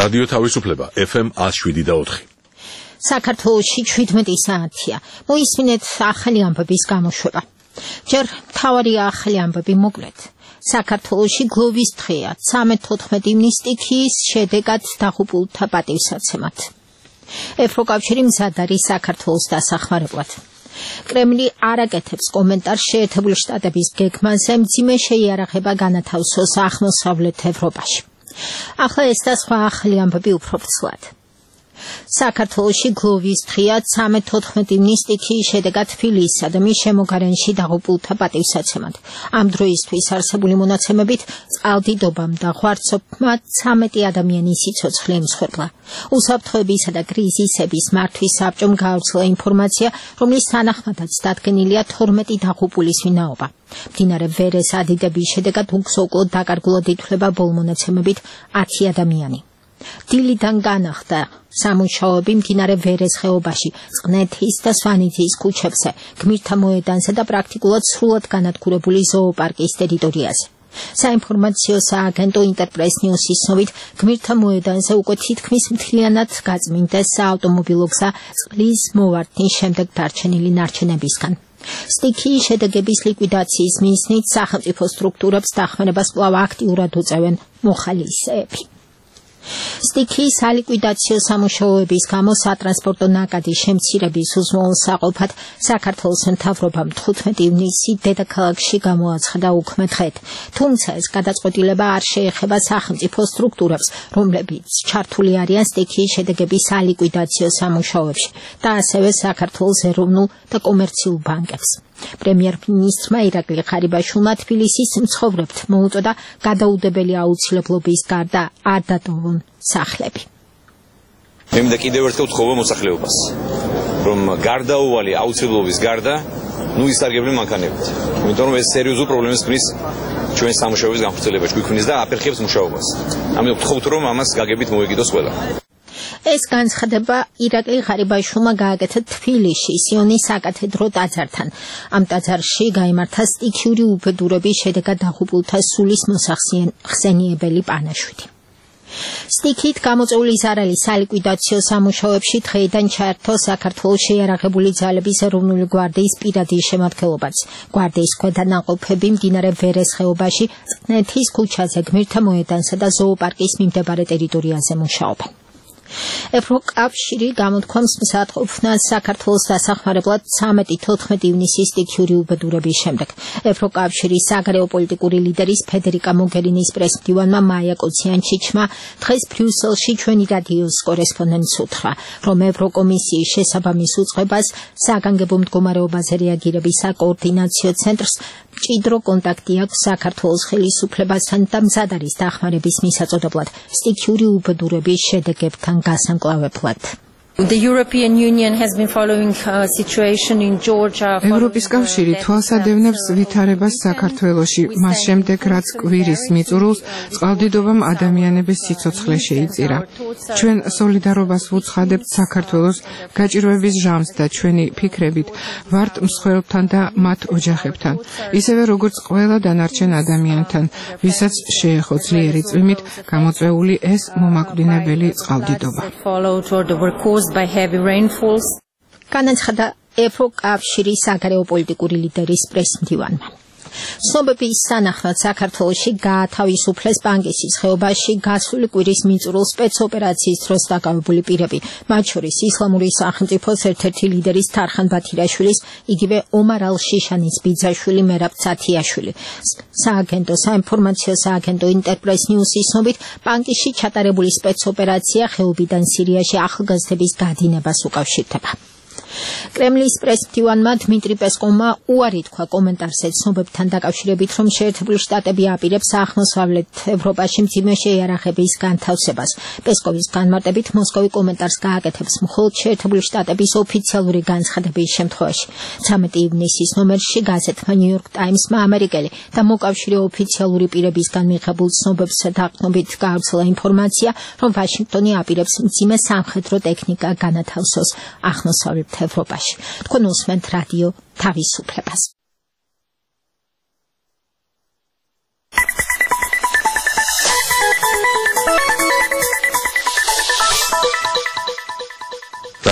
რადიო თავისუფლება FM 107.4. საქართველოში 17 საათია. მოისმინეთ ახალი ამბების გამოშვება. ჯერ მთავარია ახალი ამბები მოკლედ. საქართველოში გლოვის დღეა 13-14 ივნის სტიქიის შედეგად დაღუპულთა პატივსაცემად. ევროკავშირი მზად არის საქართველოს დასახმარებლად. კრემლი არ აკეთებს კომენტარს შეერთებული შტატების გეგმაზე მძიმე შეიარაღება განათავსოს აღმოსავლეთ ევროპაში. ახლა ეს და სხვა ახალი ამბები უფრო ფცლად. საქართველოში გლოვის დღეა 13-14 ივნის სტიქიის შედეგად თბილისსა და მის შემოგარენში დაღუპულთა პატივსაცემად. ამ დროისთვის არსებული მონაცემებით წყალდიდობამ და ღვარცობმა 13 ადამიანის სიცოცხლე ემსხვერპლა. უსაფრთხოებისა და კრიზისების მართვის საბჭომ გაავრცელა ინფორმაცია, რომლის თანახმადაც დადგენილია 12 დაღუპულის ვინაობა. მდინარე ვერეს ადიდების შედეგად უგზო-უკლოდ დაკარგულად ითვლება ბოლო მონაცემებით 10 ადამიანი. დილიდან განახდა სამუშაოები მდინარე ვერეს ხეობაში, წყნეთის და სვანეთის ქუჩებზე, გმირთა მოედანზე და პრაქტიკულად სრულად განადგურებული ზოოპარკის ტერიტორიაზე. საინფორმაციო სააგენტო ინტერპრეს ნიუსის ცნობით, გმირთა მოედანზე უკვე თითქმის მთლიანად გაწმინდეს საავტომობილო გზა წყლის მოვარდნის შემდეგ დარჩენილი ნარჩენებისგან. სტიქიის შედეგების ლიკვიდაციის მიზნით სახელმწიფო სტრუქტურებს დახმარებას კვლავ აქტიურად უწევენ მოხალისეები. სტიქიის სალიკვიდაციო სამუშაოების გამო სატრანსპორტო ნაკადის შემცირების უზრუნველყოფის საყოფად საქართველოს მთავრობამ 15 ივნისი დედაქალაქში გამოაცხადა უქმე დღედ. თუმცა ეს გადაწყვეტილება არ შეეხება სახელმწიფო სტრუქტურებს, რომლებიც ჩართული არიან სტიქიის შედეგების სალიკვიდაციო სამუშაოებში და ასევე საქართველოს ეროვნულ და კომერციულ ბანკებს. პრემიერ-მინისტრმა ირაკლი ღარიბაშვილმა თბილისის მცხოვრებთ მოუწოდა გადაუდებელი აუცილებლობის გარდა არ დატოვონ სახლები. მე მინდა კიდევ ერთხელ ვთხოვო მოსახლეობას, რომ გარდაუვალი აუცილებლობის გარდა ისარგებლონ მანქანებით. იმიტომ რომ ეს სერიოზულ პრობლემას ქმნის ჩვენ სამუშაოების განხორციელებაში, გვიქმნის და აფერხებს მუშაობას. ამიტომ ვთხოვთ, რომ ამას გაგებით მოეკიდოს ყველა. ეს განცხადება ირაკლი ღარიბაშვილმა გააკეთა თბილისში სიონის საკათედრო ტაძართან. ამ ტაძარში გაიმართა სტიქიური უბედურების შედეგად დაღუპულთა სულის მოსახსენიებელი პანაშვიდი. სტიქიით გამოწვეული ზარალის სალიკვიდაციო სამუშაოებში დღეიდან ჩაერთო საქართველოს შეიარაღებული ძალების ეროვნული გვარდიის პირადი შემადგენლობაც. გვარდიის ქვედანაყოფები მდინარე ვერეს ხეობაში, წყნეთის ქუჩაზე, გმირთა მოედანსა და ზოოპარკის მიმდებარე ტერიტორიაზე მუშაობენ. ევროკავშირი გამოთქვამს მსაჯულს საქართველოს დასახმარებლად 13-14 ივნისის სტიქიური უბედურების შემდეგ. ევროკავშირის საგარეო პოლიტიკური ლიდერის ფედერიკა მოგერინის პრესმდივანმა მაია კოციანჩიჩმა დღეს ბრიუსელში ჩვენი რადიოს კორესპონდენტს უთხრა, რომ ევროკომისიის შესაბამის უწყებას საგანგებო მდგომარეობაზე რეაგირების საკოორდინაციო ცენტრს მჭიდრო კონტაქტი აქვს საქართველოს ხელისუფლებასთან და მზად არის დახმარების მისაწოდებლად სტიქიური უბედურების შედეგებთან გასამკლავებლად. The European Union has been following situation in Georgia. ევროპის კავშირი თვალსადევნებს ვითარებას საქართველოში, მას შემდეგ რაც კვირის მიწურულს წყალდიდობამ ადამიანების სიცოცხლე შეიწირა. ჩვენ სოლიდარობას ვუცხადებთ საქართველოს გაჭირვების ჟამს და ჩვენი ფიქრებით ვართ მსხვერპლთან და მათ ოჯახებთან, ისევე როგორც ყველა დანარჩენ ადამიანთან, ვისაც შეეხო ძლიერი წვიმით გამოწვეული ეს მომაკვდინებელი წყალდიდობა. By heavy rainfalls. განაცხადა ევროკავშირის საგარეო პოლიტიკური ლიდერის პრესმდივანმა. ცნობების თანახმად საქართველოში გაათავისუფლეს ბანგისის ხეობაში გასული კვირის მიწურულს სპეცოპერაციის დროს დაკავებული პირები, მათ შორის ისლამური სახელმწიფოს ერთ-ერთი ლიდერის თარხან ბათირაშვილის, იგივე ომარ ალ-შიშანის ბიძაშვილი მერაბ ცათიაშვილი. საინფორმაციო სააგენტო ინტერპრეს ნიუსის ცნობით, ბანკში ჩატარებული სპეცოპერაცია ხეობიდან სირიაში ახალგაზრდების გადინებას უკავშირდება. კრემლის პრესმდივანმა დმიტრი პესკოვმა უარი თქვა კომენტარზე ცნობებთან დაკავშირებით, რომ შეერთებული შტატები აპირებს აღმოსავლეთ ევროპაში მძიმე შეიარაღების განთავსებას. პესკოვის განმარტებით მოსკოვი კომენტარს გააკეთებს მხოლოდ შეერთებული შტატების ოფიციალური განცხადების შემთხვევაში. 13 ივნისის ნომერში გაზეთმა New York Times-მა ამერიკელი და მოკავშირე ოფიციალური პირებისგან მიღებულ ცნობებსა დაყრდნობით გაავრცელა ინფორმაცია, რომ ვაშინგტონი აპირებს მძიმე სამხედრო ტექნიკა განათავსოს აღმოსავლეთ ევროპაში. თქვენ უსმენთ რადიო თავისუფლებას.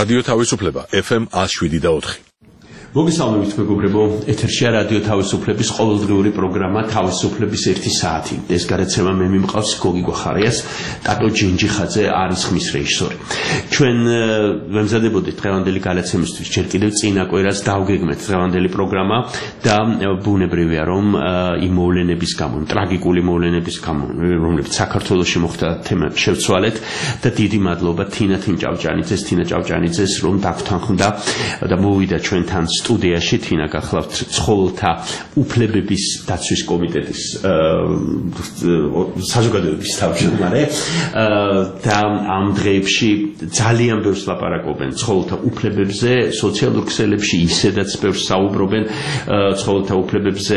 რადიო თავისუფლება FM 107.4. მოგესალმებით მეგობრებო, ეთერშია რადიო თავისუფლების ყოველდღიური პროგრამა თავისუფლების 1 საათი. ეს გადაცემა მე მიმყავს გოგი გვახარიას, ტატო ჯინჯიხაძე არის ხმის რეჟისორი. ჩვენ ვემზადებოდით დღევანდელი გადაცემისთვის, ჯერ კიდევ წინა კვირას დავგეგმეთ დღევანდელი პროგრამა და ბუნებრივია რომ იმ მოვლენების გამო, ტრაგიკული მოვლენების გამო, რომლებიც საქართველოში მოხდა თემებს შევცვალეთ და დიდი მადლობა თინა ჭავჭანიძეს რომ დაგთანხმდა და მოვიდა ჩვენთან სტუდიაში თინა გახლავთ ცხოველთა უფლებების დაცვის კომიტეტის საზოგადოების თავმჯდომარე და ამ დღეებში ძალიან ბევრს ლაპარაკობენ ცხოველთა უფლებებზე სოციალურ ქსელებში ისედაც ბევრს საუბრობენ ცხოველთა უფლებებზე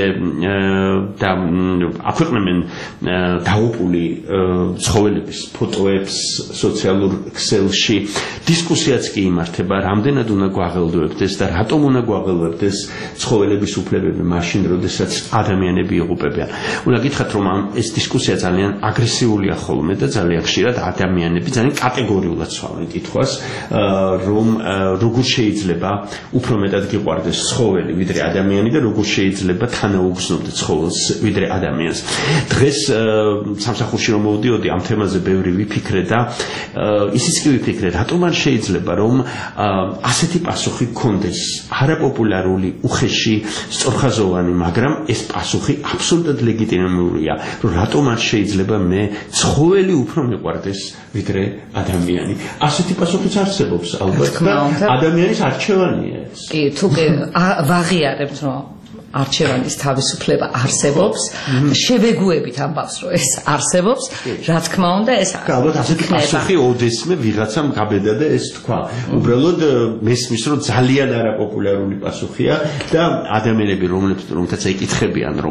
და აქვეყნებენ დაღუპული ცხოველების ფოტოებს სოციალურ ქსელში დისკუსიაც კი იმართება რამდენად უნდა გვაღელვებდეს და რატომ უნდა გვაღელვებდეს ცხოველების უფლებები მაშინ, როდესაც ადამიანები იღუპებიან. უნდა გითხრათ, რომ ეს დისკუსია ძალიან აგრესიულია ხოლმე და ძალიან ხშირად ადამიანები ძალიან კატეგორიულად ცვალენ კითხვას, რომ როგორ შეიძლება უფრო მეტად გიყვარდეს ცხოველი ვიდრე ადამიანი და როგორ შეიძლება თანაუგრძნობდეს ცხოველს ვიდრე ადამიანს. დღეს სამსახურში რომ მოვდიოდი ამ თემაზე ბევრი ვიფიქრე და ისიც კი ვიფიქრე, რატომ არ შეიძლება რომ ასეთი პასუხი გქონდეს არაპოპულარული, უხეში, სწორხაზოვანი, მაგრამ ეს პასუხი აბსოლუტურად ლეგიტიმურია, რომ რატომ არ შეიძლება მე ცხოველი უფრო მიყვარდეს ვიდრე ადამიანი. ასეთი პასუხიც არსებობს ალბათ და ადამიანის არჩევანია ეს. კი, თუ ვაღიარებთ, რომ არჩევანის თავისუფლება არსებობს, შევეგუებით ამბავს, რომ ეს არსებობს, რა თქმა უნდა, ეს ალბათ ასეთი პასუხი ოდესმე ვიღაცამ გაბედა და ეს თქვა. უბრალოდ მესმის, რომ ძალიან არაპოპულარული პასუხია და ადამიანები, რომლებსაც ეკითხებიან, რომ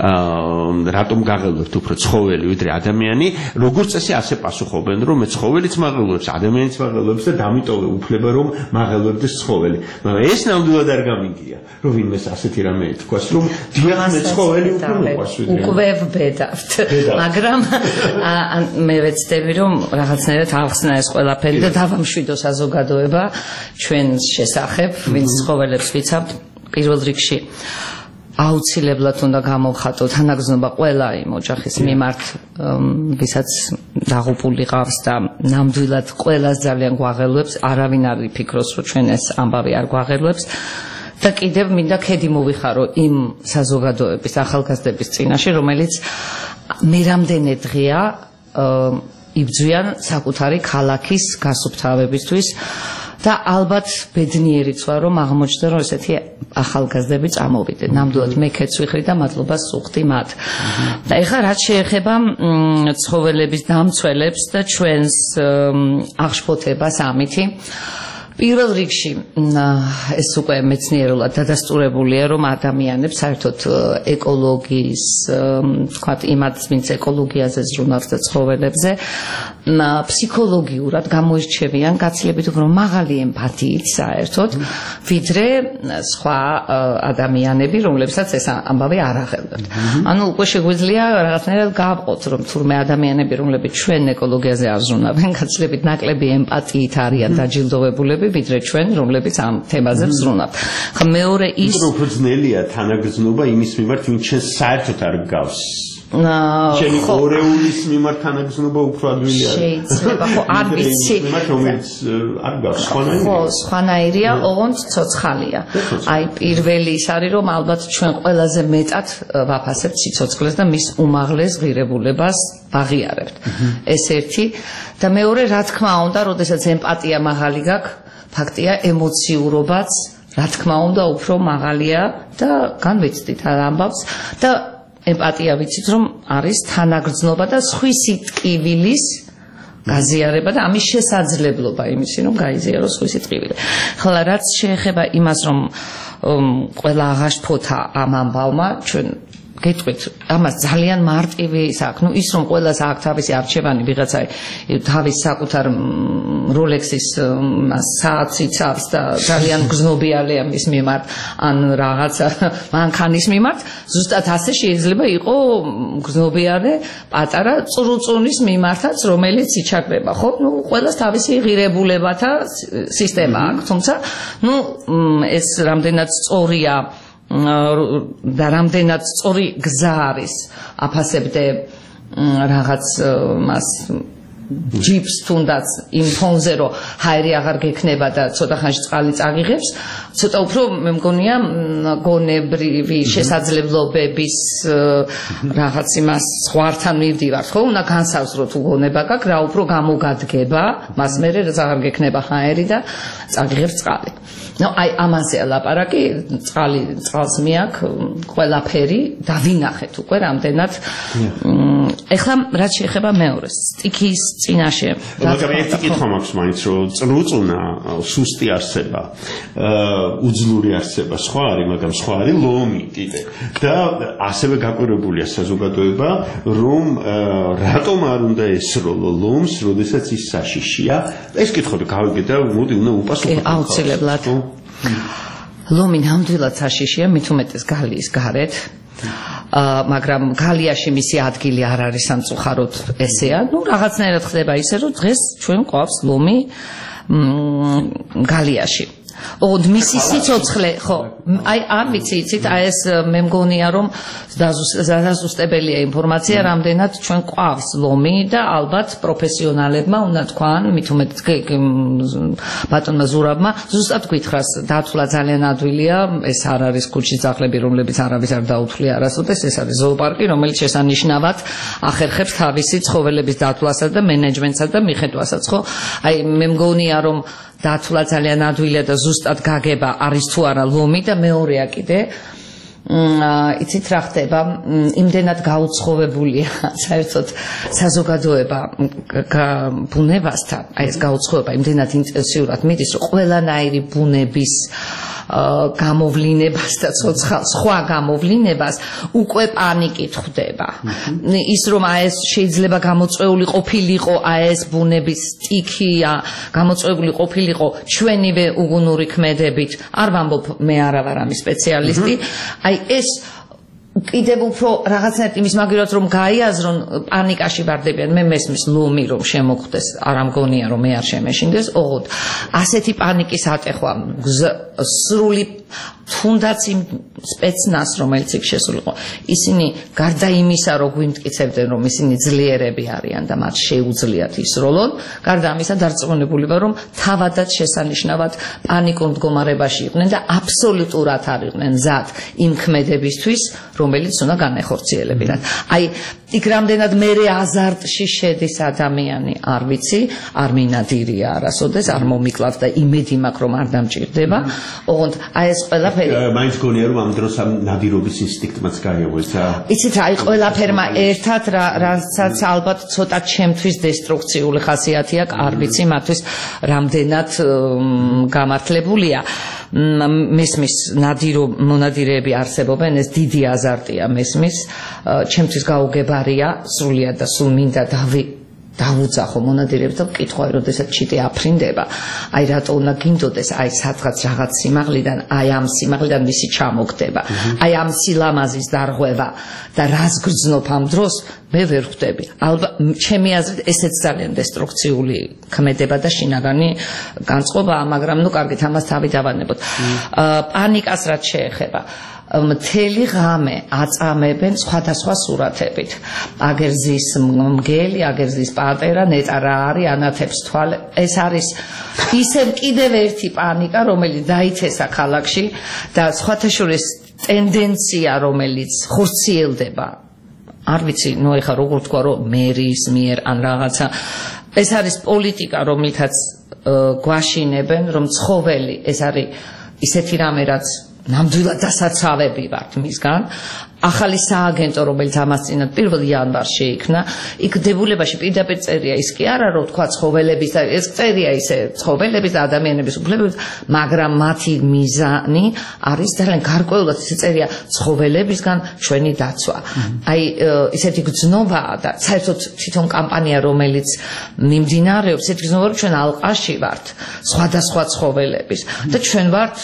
რატომ გაღელვებთ უფრო ცხოველი ვიდრე ადამიანი, როგორც წესი ასე პასუხობენ, რომ მე ცხოველიც მაღელვებს, ადამიანიც მაღელვებს და დამიტოვე უფლება, რომ მაღელვებდეს ცხოველი. მაგრამ ეს ნამდვილად არ გამიგია, რომ ვინმეს ასეთი რამე ეთქვა. რომ დიახ ცხოველი უფრო მიყვარს ვიდრე უკვე ვბედავთ მაგრამ მე ვეცდები რომ რაღაცნაირად ავხსნა ეს ყველაფერი და დავამშვიდო საზოგადოება ჩვენს შესახებ ვინც ცხოველებს ვიცავთ პირველ რიგში აუცილებლად უნდა გამოვხატოთ თანაგზნობა ყველა იმ ოჯახის მიმართ ვისაც დაღუპული ყავს და ნამდვილად ყველას ძალიან გვაღელვებს არავინ არ იფიქროს რომ ჩვენ ეს ამბავი არ გვაღელვებს და კიდევ მინდა ქედი მოვიხარო იმ საზოგადოების ახალგაზრდების წინაშე, რომელიც მე რამდენი დღეა იბრძვიან საკუთარი ქალაქის გასუფთავებისთვის და ალბათ ბედნიერიც ვარ, რომ აღმოჩნდა, რომ ესეთი ახალგაზრდები წამოვიდნენ. ნამდვილად მე ქედს ვიხრი და მადლობას ვუხდი მათ. და ეხლა რაც შეეხება ცხოველების დამცველებს და ჩვენს აღშფოთებას ამითი პირველ რიგში ეს უკვე მეცნიერულად დადასტურებულია რომ ადამიანებს საერთოდ ეკოლოგიის თქვათ იმათ ვინც ეკოლოგიაზე ზრუნავს და ცხოველებზე ფსიქოლოგიურად გამოირჩევიან გაცილებით უფრო მაღალი ემპათიით საერთოდ ვიდრე სხვა ადამიანები რომლებსაც ეს ამბავი არ აღელვებთ. ანუ უკვე შეგვიძლია რაღაცნაირად გავყოთ რომ თურმე ადამიანები რომლებიც ჩვენ ეკოლოგიაზე არ ზრუნავენ გაცილებით ნაკლები ემპათიით არიან დაჯილდოვებულები ვიდრე ჩვენ რომლებიც ამ თემაზე ვზრუნავთ. ხა მეორე ის უფრო ძნელია თანაგზნობა იმის მიმართ ვინც ჩვენ საერთოდ არ გავს. შენი ორეულის მიმართ თანაგზნობა უფრო ადვილია. შეიძლება ხო არ ვიცი. რომელიც არ გავს სხვანაირია. ხო, სხვანაირია, ოღონდ ცოცხალია. აი პირველი ის არის რომ ალბათ ჩვენ ყველაზე მეტად ვაფასებთ სიცოცხლეს და მის უმაღლეს ღირებულებას ვაღიარებთ. ეს ერთი და მეორე რა თქმა უნდა, როდესაც ემპათია მაღალი გაქვს ფაქტია ემოციურობაც რა თქმა უნდა უფრო მაღალია და განვიცდით ამბავს და ემპათია ვიცით რომ არის თანაგრძნობა და სხვისი ტკივილის გაზიარება და ამის შესაძლებლობა იმისი რომ გაიზიაროს სხვისი ტკივილი. ხოლო რაც შეეხება იმას რომ ყველა აღაშფოთა ამ ამბავმა ჩვენ გეტყვით, ამას ძალიან მარტივი ის აქვს. ნუ ის რომ ყველას აქვს თავისი არჩევანი, ვიღაცა თავის საკუთარ Rolex-ის საათს იცავს და ძალიან გზნობიალია მის მიმართ, ან რაღაცა მანქანის მიმართ, ზუსტად ასე შეიძლება იყო გზნობიარე პატარა წრუწუნის მიმართაც, რომელიც იჩაგრება, ხო? ნუ ყველას თავისი ღირებულებათა სისტემა აქვს, თუმცა ნუ ეს რამდენად სწორია და რამდენად სწორი გზა არის აფასებდე რაღაც მას ჯიპს თუნდაც იმ ფონზე რომ ჰაერი აღარ გექნება და ცოტა ხანში წყალი წაღიღებს ცოტა უფრო მე მგონია გონებრივი შესაძლებლობების რაღაც იმას ზღვართან მივდივართ ხო უნდა განსაზღვროთ თუ გონება გაქვს რა უფრო გამოგადგება მას მერე რაც აღარ გექნება ჰაერი და წაღიღებს წყალი ნუ აი ამაზე ლაპარაკი წყალს მიაქვს ყველაფერი დავინახეთ უკვე რამდენად ეხლა რაც შეეხება მეორეს სტიქის წინაშე მაგრამ ერთი კითხვა მაქვს მაინც რომ წრუწუნა სუსტი არსება უძლური არსება სხვა არის მაგრამ სხვა არის ლომი კიდე და ასევე გაკვირვებულია საზოგადოება რომ რატომ არ უნდა ესროლო ლომს როდესაც ის საშიშია ეს კითხვა გავიგე და მოდი უნდა უპასუხო აუცილებლად ლომი ნამდვილად საშიშია მით უმეტეს გალიის გარეთ მაგრამ გალიაში მისი ადგილი არ არის სამწუხაროდ ესეა ნუ რაღაცნაირად ხდება ისე რომ დღეს ჩვენ ყავს ლომი გალიაში ოღონდ მისი სიცოცხლე ხო აი არ ვიცი იცით აი ეს მე მგონია რომ დაზუსტებელია ინფორმაცია რამდენად ჩვენ ყავს ლომი და ალბათ პროფესიონალებმა უნდა თქვან მით უმეტეს ბატონმა ზურაბმა ზუსტად გითხრას დათვლა ძალიან ადვილია ეს არ არის ქუჩის ძაღლები რომლებიც არავის არ დაუთვლია არასოდეს ეს არის ზოოპარკი რომელიც შესანიშნავად ახერხებს თავისი ცხოველების დათვლასა და მენეჯმენტსა და მიხედვასაც ხო აი მე მგონია რომ დათვლა ძალიან ადვილია და ზუსტად გაგება არის თუ არა ლომი და მეორეა კიდე იცით რა ხდება იმდენად გაუცხოვებულია საერთოდ საზოგადოება ბუნებასთან აი ეს გაუცხოვება იმდენად ინტენსიურად მიდის რომ ყველანაირი ბუნების გამოვლინებას და სხვა გამოვლინებას უკვე პანიკით ხვდება ის რომ აი ეს შეიძლება გამოწვეული ყოფილიყო აი ეს ბუნების სტიქია გამოწვეული ყოფილიყო ჩვენივე უგუნური ქმედებით არ ვამბობ მე არა ვარ ამის სპეციალისტი აი ეს კიდევ უფრო რაღაცნაირად იმის მაგალითად რომ გაიაზრონ პანიკაში ვარდებიან მე მესმის ლომი რომ შემოხვდეს არ ამგონია რომ მე არ შემეშინდეს ოღონდ ასეთი პანიკის ატეხვა სრული თუნდაც იმ სპეცნას რომელიც იქ შესულიყო ისინი გარდა იმისა რომ გვიმტკიცებდნენ რომ ისინი ძლიერები არიან და მათ შეუძლიათ ისროლონ გარდა ამისა დარწმუნებული ვარ რომ თავადაც შესანიშნავად პანიკურ მდგომარეობაში იყვნენ და აბსოლუტურად არ იყვნენ მზად იმ ქმედებისთვის რომელიც უნდა განეხორციელებინათ აი იქ რამდენად მერე აზარტში შედის ადამიანი არ ვიცი არ მინადირია არასოდეს არ მომიკლავს და იმედი მაქვს რომ არ დამჭირდება ოღონდ აი ეს ყველაფერი მაინც გონია რომ ამ დროს ამ ნადირობის ინსტინქტმაც გაიღვეცა იცით აი ყველაფერმა ერთად რასაც ალბათ ცოტა ჩემთვის დესტრუქციული ხასიათი აქვს არ ვიცი მათთვის რამდენად გამართლებულია მესმის მონადირეები არსებობენ ეს დიდი აზარტია მესმის ჩემთვის გაუგებარია სრულიად და სულ მინდა დავუძახო მონადირეებს და ვკითხავ როდესაც ჩიტე აფრინდება აი რატო უნდა გინდოდეს აი სადღაც რაღაც სიმაღლიდან აი ამ სიმაღლიდან მისი ჩამოგდება აი ამ სილამაზის დარღვევა და რას გრძნობ ამ დროს მე ვერ ხვდები ალბათ ჩემი აზრით ესეც ძალიან დესტრუქციული ქმედება და შინაგანი განწყობაა მაგრამ ნუ კარგით ამას თავი დავანებოთ პანიკას რაც შეეხება მთელი ღამე აწამებენ სხვადასხვა სურათებით აგერ ზის მგელი აგერ ზის პატერა ნეტა რა არის ანათებს თვალე ეს არის ისევ კიდევ ერთი პანიკა რომელიც დაიცესა ქალაქში და სხვათა შორის ტენდენცია რომელიც ხორციელდება არ ვიცი ნუ ეხა როგორ თქვა რომ მერის მიერ ან რაღაცა ეს არის პოლიტიკა რომელთაც გვაშინებენ რომ ცხოველი ეს არის ისეთი რამე რაც ნამდვილად დასაცავები ვართ მისგან ახალი სააგენტო, რომელიც ამას წინათ 1 იანვარში იქნა, იქ დებულებაში პირდაპირ წერია ის კი არა, რომ თქვა ცხოველების და ეს წერია ისე ცხოველების და ადამიანების უფლებების, მაგრამ მათი მიზანი არის ძალიან გარკვეულად ისე წერია ცხოველებისგან ჩვენი დაცვა. აი ისეთი გზნობაა და საერთოდ თვითონ კამპანია, რომელიც მიმდინარეობს, ისეთი გზნობა, რომ ჩვენ ალყაში ვართ სხვადასხვა ცხოველების და ჩვენ ვართ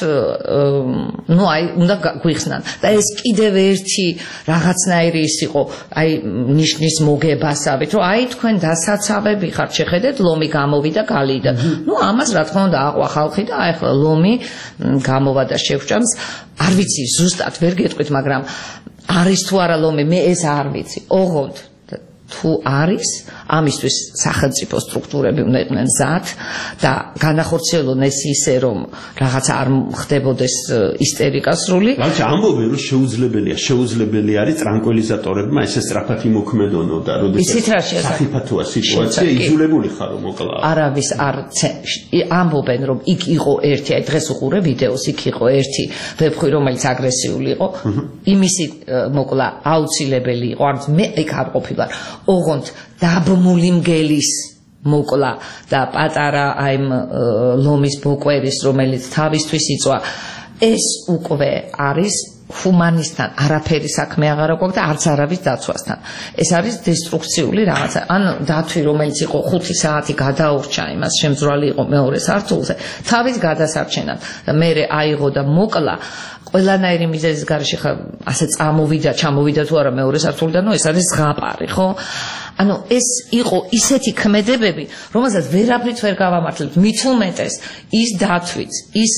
ну აი უნდა გვიხსნან და ეს კიდევ ერთი რაღაცნაირი ის იყო აი ნიშნის მოგებასავით რომ აი თქვენ დასაცავები ხართ შეხედეთ ლომი გამოვიდა გალიდა ну ამას რა თქმა უნდა აყვა ხალხი და აი ახლა ლომი გამოვა და შეგვჭამს არ ვიცი ზუსტად ვერ გეტყვით მაგრამ არის თუ არა ლომი მე ეს არ ვიცი ოღონდ თუ არის ამისთვის სახელმწიფო სტრუქტურები უნდა იყვნენ მზად და განახორციელონ ეს ისე რომ რაღაც არ ხდებოდეს ისტერიკა სრული. რაც ამბობენ რომ შეუძლებელი არის ტრანკვილიზატორებმა ესე სწრაფად იმოქმედონო და როდესაც საფათოა სიტუაცია იძულებული ხარო მოკლა. არავის არ ამბობენ რომ იქ იყო ერთი აი დღეს უყურე ვიდეოს იქ იყო ერთი ვებხვი რომელიც აგრესიული იყო იმისი მოკლა აუცილებელი იყო არ მე იქ არ ყოფილვარ ოღონდ დაბმული მგელის მოკლა და პატარა აი ლომის ბოკვერის რომელიც თავისთვის იწვა ეს უკვე არის ჰუმანისთან არაფერი საქმე აღარ აქვს და არც არავის დაცვასთან ეს არის დესტრუქციული რაღაცა ან დათვი რომელიც იყო 5 საათი გადაურჩა იმას შემძვრალი იყო მეორე სართულზე თავის გადასარჩენად და მე აიღო და მოკლა ყველანაირი მიზეზის გარეშე ხა ასე ჩამოვიდა თუ არა მეორე სართულიდან ეს არის ზღაპარი ხო ანუ ეს იყო ისეთი ქმედებები რომელსაც ვერაფრით ვერ გავამართლებთ მით უმეტეს ის დათვიც ის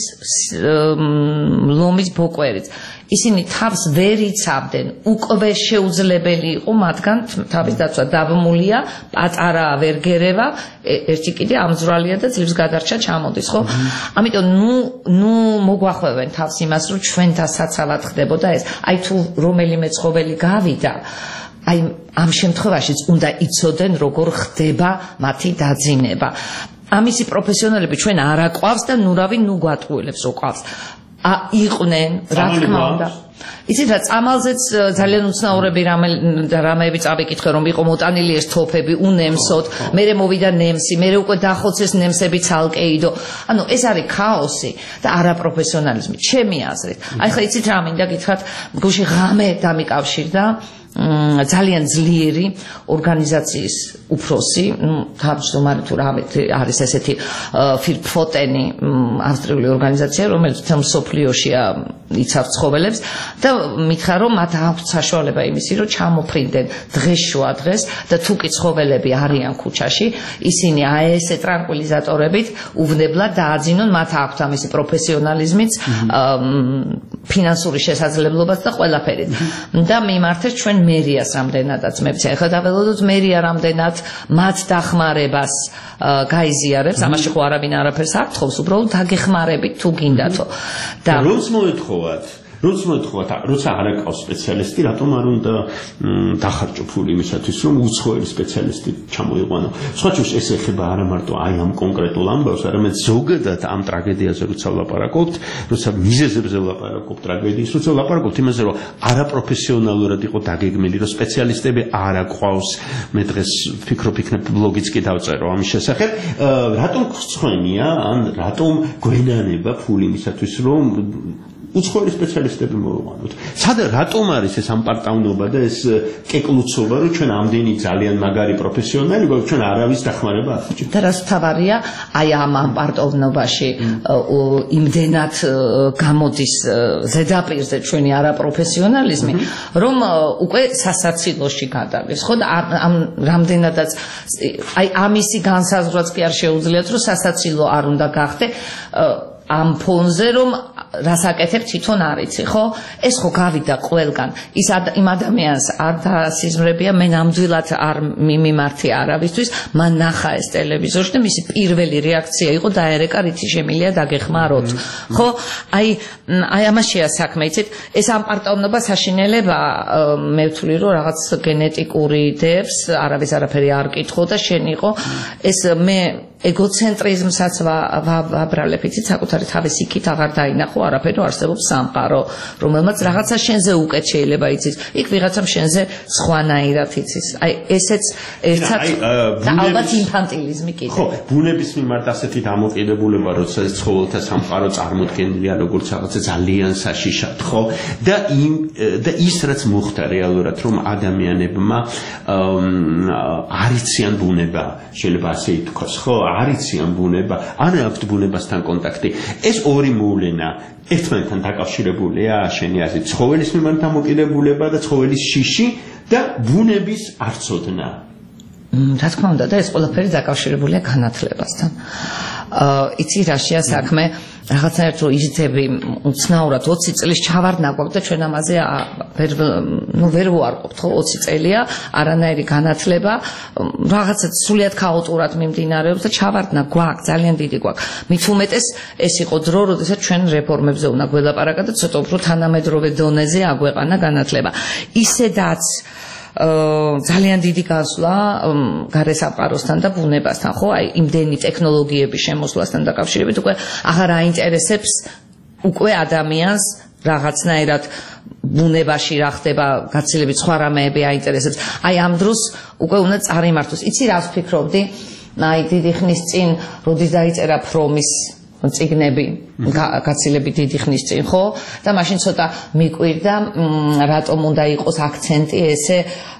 ლომის ბოკვერიც ისინი თავს ვერ იცავდნენ უკვე შეუძლებელი იყო მათგან თავის დაცვა დაბმულია პატარა ვერ გერევა ერთი კიდე ამძვრალია და ძლივს გადარჩა ჩამოდის ხო ამიტომ ნუ მოგვახვევენ თავს იმას რომ ჩვენ დასაცავად ხდებოდა ეს აი თუ რომელიმე ცხოველი გავიდა აი ამ შემთხვევაშიც უნდა იცოდნენ როგორ ხდება მათი დაძინება ამისი პროფესიონალები ჩვენ არ აყვავს და ნურავი ნუ გვატყუილებს რო ყავს იყვნენ რა თქმა უნდა იცით რა წამალზეც ძალიან უცნაურები რამეები წავიკითხე რომ იყო მოტანილი ეს თოფები უნემსოდ მერე მოვიდა ნემსი მერე უკვე დახოცეს ნემსები ცალკეიდო ანუ ეს არის ქაოსი და არაპროფესიონალიზმი ჩემი აზრით აი ხა იცით რა მინდა გითხრათ გუშინ ღამე დამიკავშირდა ძალიან ძლიერი ორგანიზაციის უფროსი, თავმჯდომარე თუ რა არის ესეთი ფირფოტენი ავსტრიული ორგანიზაცია, რომელიც მსოფლიოშია იცავს ცხოველებს და მითხრა რომ მათ აქვს საშუალება იმისი, რომ ჩამოფრინდნენ დღეს შუადღეს და თუ კი ცხოველები არიან ქუჩაში, ისინი აი ესე ტრანკვილიზატორებით უვნებლად დააძინონ, მათ აქვს ამისი პროფესიონალიზმიც, ფინანსური შესაძლებლობაც და ყველაფერი. და მიმართეს ჩვენ მერიას რამდენადაც მე ვცე ახლა დაველოდოთ მერია რამდენად მათ დახმარებას გაიზიარებს ამაში ხო არავინ არაფერს არ თხოვს უბრალოდ დაგეხმარებით თუ გინდათო და როცა არ აკავს სპეციალისტი რატომ არ უნდა დახარჯო ფული იმისათვის რომ უცხოელი სპეციალისტი ჩამოიყვანო სხვა შორის ეს ეხება არა მარტო აი ამ კონკრეტულ ამბავს არამედ ზოგადად ამ ტრაგედიაზე როცა ვლაპარაკობთ როცა მიზეზებზე ვლაპარაკობთ ტრაგედიის როცა ვლაპარაკობთ იმაზე რომ არაპროფესიონალურად იყო დაგეგმილი რომ სპეციალისტები არ აყვავს მე დღეს ვფიქრობ იქნებ ბლოგიც კი დავწერო ამის შესახებ რატომ გწხვენია ან რატომ გვენანება ფული იმისათვის რომ უცხოელი სპეციალისტები მოვიყვანოთ. სადა რატომ არის ეს ამპარტავნობა და ეს კეკლუცობა, რომ ჩვენ ამდენი ძალიან მაგარი პროფესიონალი გვაქვს, ჩვენ არავის დახმარება არ ვჭირდება. და რაც თავარია, აი ამ ამპარტავნობაში იმდენად გამოდის ზედაპირზე ჩვენი არაპროფესიონალიზმი, რომ უკვე სასაცილოში გადადის. ხო და ამ რამდენადაც აი ამისი განსაზღვრაც კი არ შეუძლიათ, რომ სასაცილო არ უნდა გახდე ამ ფონზე რომ რასაკეთებ თვითონ არიცი ხო ეს ხო გავიდა ყველგან ის იმ ადამიანს არ დასიზმრებია მე ნამდვილად არ მიმართი არავისთვის მან ნახა ეს ტელევიზორში და მისი პირველი რეაქცია იყო დაერეკა რითი შემილია დაგეხმაროთ ხო აი ამაშია საქმე იცით ეს ამპარტავნობა საშინელება მე ვთვლი რომ რაღაც გენეტიკური დევს არავის არაფერი არ კითხო და შენ იყო ეს მე ეგოცენტრიზმსაც ვაბრალებ, იცით, საკუთარი თავის იქით აღარ დაინახო, არაფერი არსებობს სამყარო, რომელმაც რაღაცა შენზე უკეთ შეიძლება იცის, იქ ვიღაცამ შენზე სხვანაირად იცის. აი ესეც ერთად და ალბათ ინფანტილიზმი კიდე. ხო, ბუნების მიმართ ასეთი დამოკიდებულება, როცა ცხოველთა სამყარო წარმოქმნილია როგორც რაღაცა ძალიან საშიშად, ხო? და ის რაც მოხდა რეალურად, რომ ადამიანებმა არიციან ბუნება, შეიძლება ასე ითქვას, ხო? არიციან ბუნება, არ აქვთ ბუნებასთან კონტაქტი. ეს ორი მოვლენა ერთმანეთთან დაკავშირებულია, შენი აზრით, ცხოველის მიმართ დამოკიდებულება და ცხოველის შიში და ბუნების არცოდნა. რა თქმა უნდა, და ეს ყველაფერი დაკავშირებულია განათლებასთან. იცი რაშია საქმე, რაღაცნაირად რომ იზრდები უცნაურად 20 წლის ჩავარდნა გვაქვს და ჩვენ ამაზე ვერ ვუარყოფთ, ხო, 20 წელია, არანაირი განათლება, რაღაცა სულიად ქაოტურად მიმდინარეობს და ჩავარდნა გვაქვს, ძალიან დიდი გვაქვს. მით უმეტეს ეს იყო დრო, როდესაც ჩვენ რეფორმებზე უნდა გველაპარაკა და ცოტა უფრო თანამედროვე დონეზე აგვეყანა განათლება. ისედაც ძალიან დიდი გასვლა გარესამყაროსთან და ბუნებასთან, ხო? აი იმდენი ტექნოლოგიების შემოსვლასთან დაკავშირებით უკვე აღარ აინტერესებს უკვე ადამიანს რაღაცნაირად ბუნებაში რა ხდება, გაცილებით სხვა რამეები აინტერესებს. აი ამ დროს უკვე უნდა წარიმართოს. იცი რა ვფიქრობდი? აი დიდი ხნის წინ, როდის დაიწერა ფრომის წიგნები, გაცილებით დიდი ხნის წინ, ხო? და მაშინ ცოტა მიკვირდა, რატომ უნდა იყოს აქცენტი ესე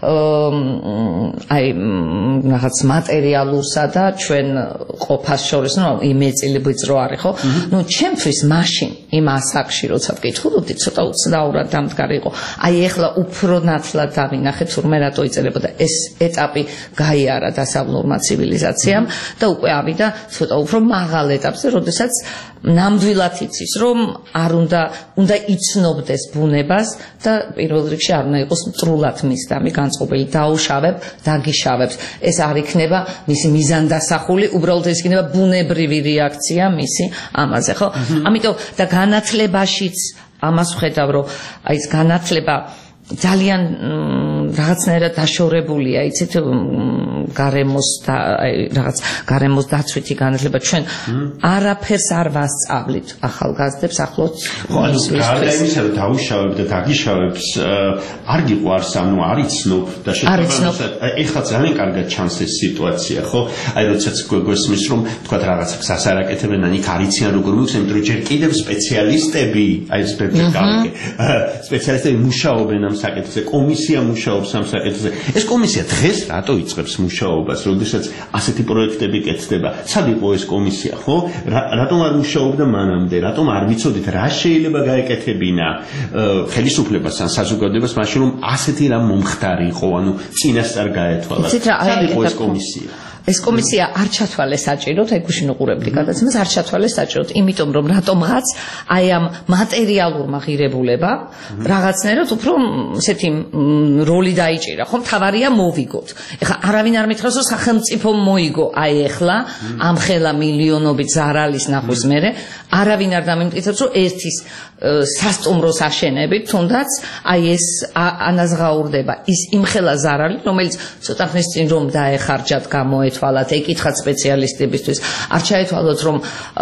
აი რაღაც მატერიალურსა და ჩვენ ყოფას შორის, ნუ იმეწილი ვიწრო არის, ხო? ნუ ჩემთვის მაშინ იმ ასაკში, როცა ვკითხულობდი, ცოტა უცნაურად დამდგარი იყო. აი ეხლა უფრო ნათლად დავინახე, თურმე რატო იწერებოდა ეს ეტაპი გაიარა დასავლურმა ცივილიზაციამ და უკვე ავიდა ცოტა უფრო მაღალ ეტაპზე, როდესაც ნამდვილად იცის, რომ არ უნდა იცნობდეს ბუნებას და პირველ რიგში არ უნდა იყოს მტრულად მისდამი, განწყობილი, დაუშავებ, დაგიშავებს. ეს არ იქნება მისი მიზანდასახული, უბრალოდ ეს იქნება ბუნებრივი რეაქცია მისი ამაზე, ხო? ამიტომ და განათლებაშიც ამას ვხედავ, რომ აი ეს განათლება ძალიან რაღაცნაირად დაშორებულია, იცით, გარემოს და აი რაღაც გარემოს დაცვითი განათლება ჩვენ არაფერს არ ვასწავლით ახალგაზრდებს ახლოთ. ხო, ანუ გარდა იმისა, რომ დაუშავებ და დაგიშავებს, არ გიყვარს, ანუ არ იცნობ და შესაძლოა ეხლა ძალიან კარგად ჩანს ეს სიტუაცია, ხო? აი როდესაც გვესმის, რომ თქვა რაღაცა გზას არ აკეთებენ, ან იქ არიციან როგორ მოვიქცე, იმიტომ რომ ჯერ კიდევ სპეციალისტები, აი ეს ბევრი კარგი, სპეციალისტები მუშაობენ ამ საკითხზე, კომისია მუშაობს ამ საკითხზე. ეს კომისია დღეს რატო იწყებს მუშაობას, როდესაც ასეთი პროექტები კეთდება? სად იყო ეს კომისია, ხო? რატომ არ მუშაობდა მანამდე? რატომ არ ვიცოდით რა შეიძლება გაეკეთებინა ხელისუფლებას ან საზოგადოებას მაშინ რომ ასეთი რამ მომხდარი იყო, ანუ წინასწარ გაეთვალა? სად იყო ეს კომისია? ეს კომისია არ ჩათვალეს საჭიროდ, აი გუშინ უყურებდი გადაცემას, არ ჩათვალეს საჭიროდ, იმიტომ რომ რატომღაც აი ამ მატერიალურმა ღირებულებამ რაღაცნაირად უფრო ესეთი როლი დაიჭირა, ხო, მთავარია მოვიგოთ. ეხლა არავინ არ მითხრას, რომ სახელმწიფო მოიგო აი ეხლა ამ ხელა მილიონობით ზარალის ნახვის მერე, არავინ არ დამიმტკიცებს, რომ ერთის სასტუმროს აშენებით, თუნდაც აი ეს ანაზღაურდება ის იმხელა ზარალი, რომელიც ცოტა ხნის წინ რომ დაეხარჯათ გამოეთვალათ, ეკითხათ სპეციალისტებისთვის, არ ჩაეთვალოთ, რომ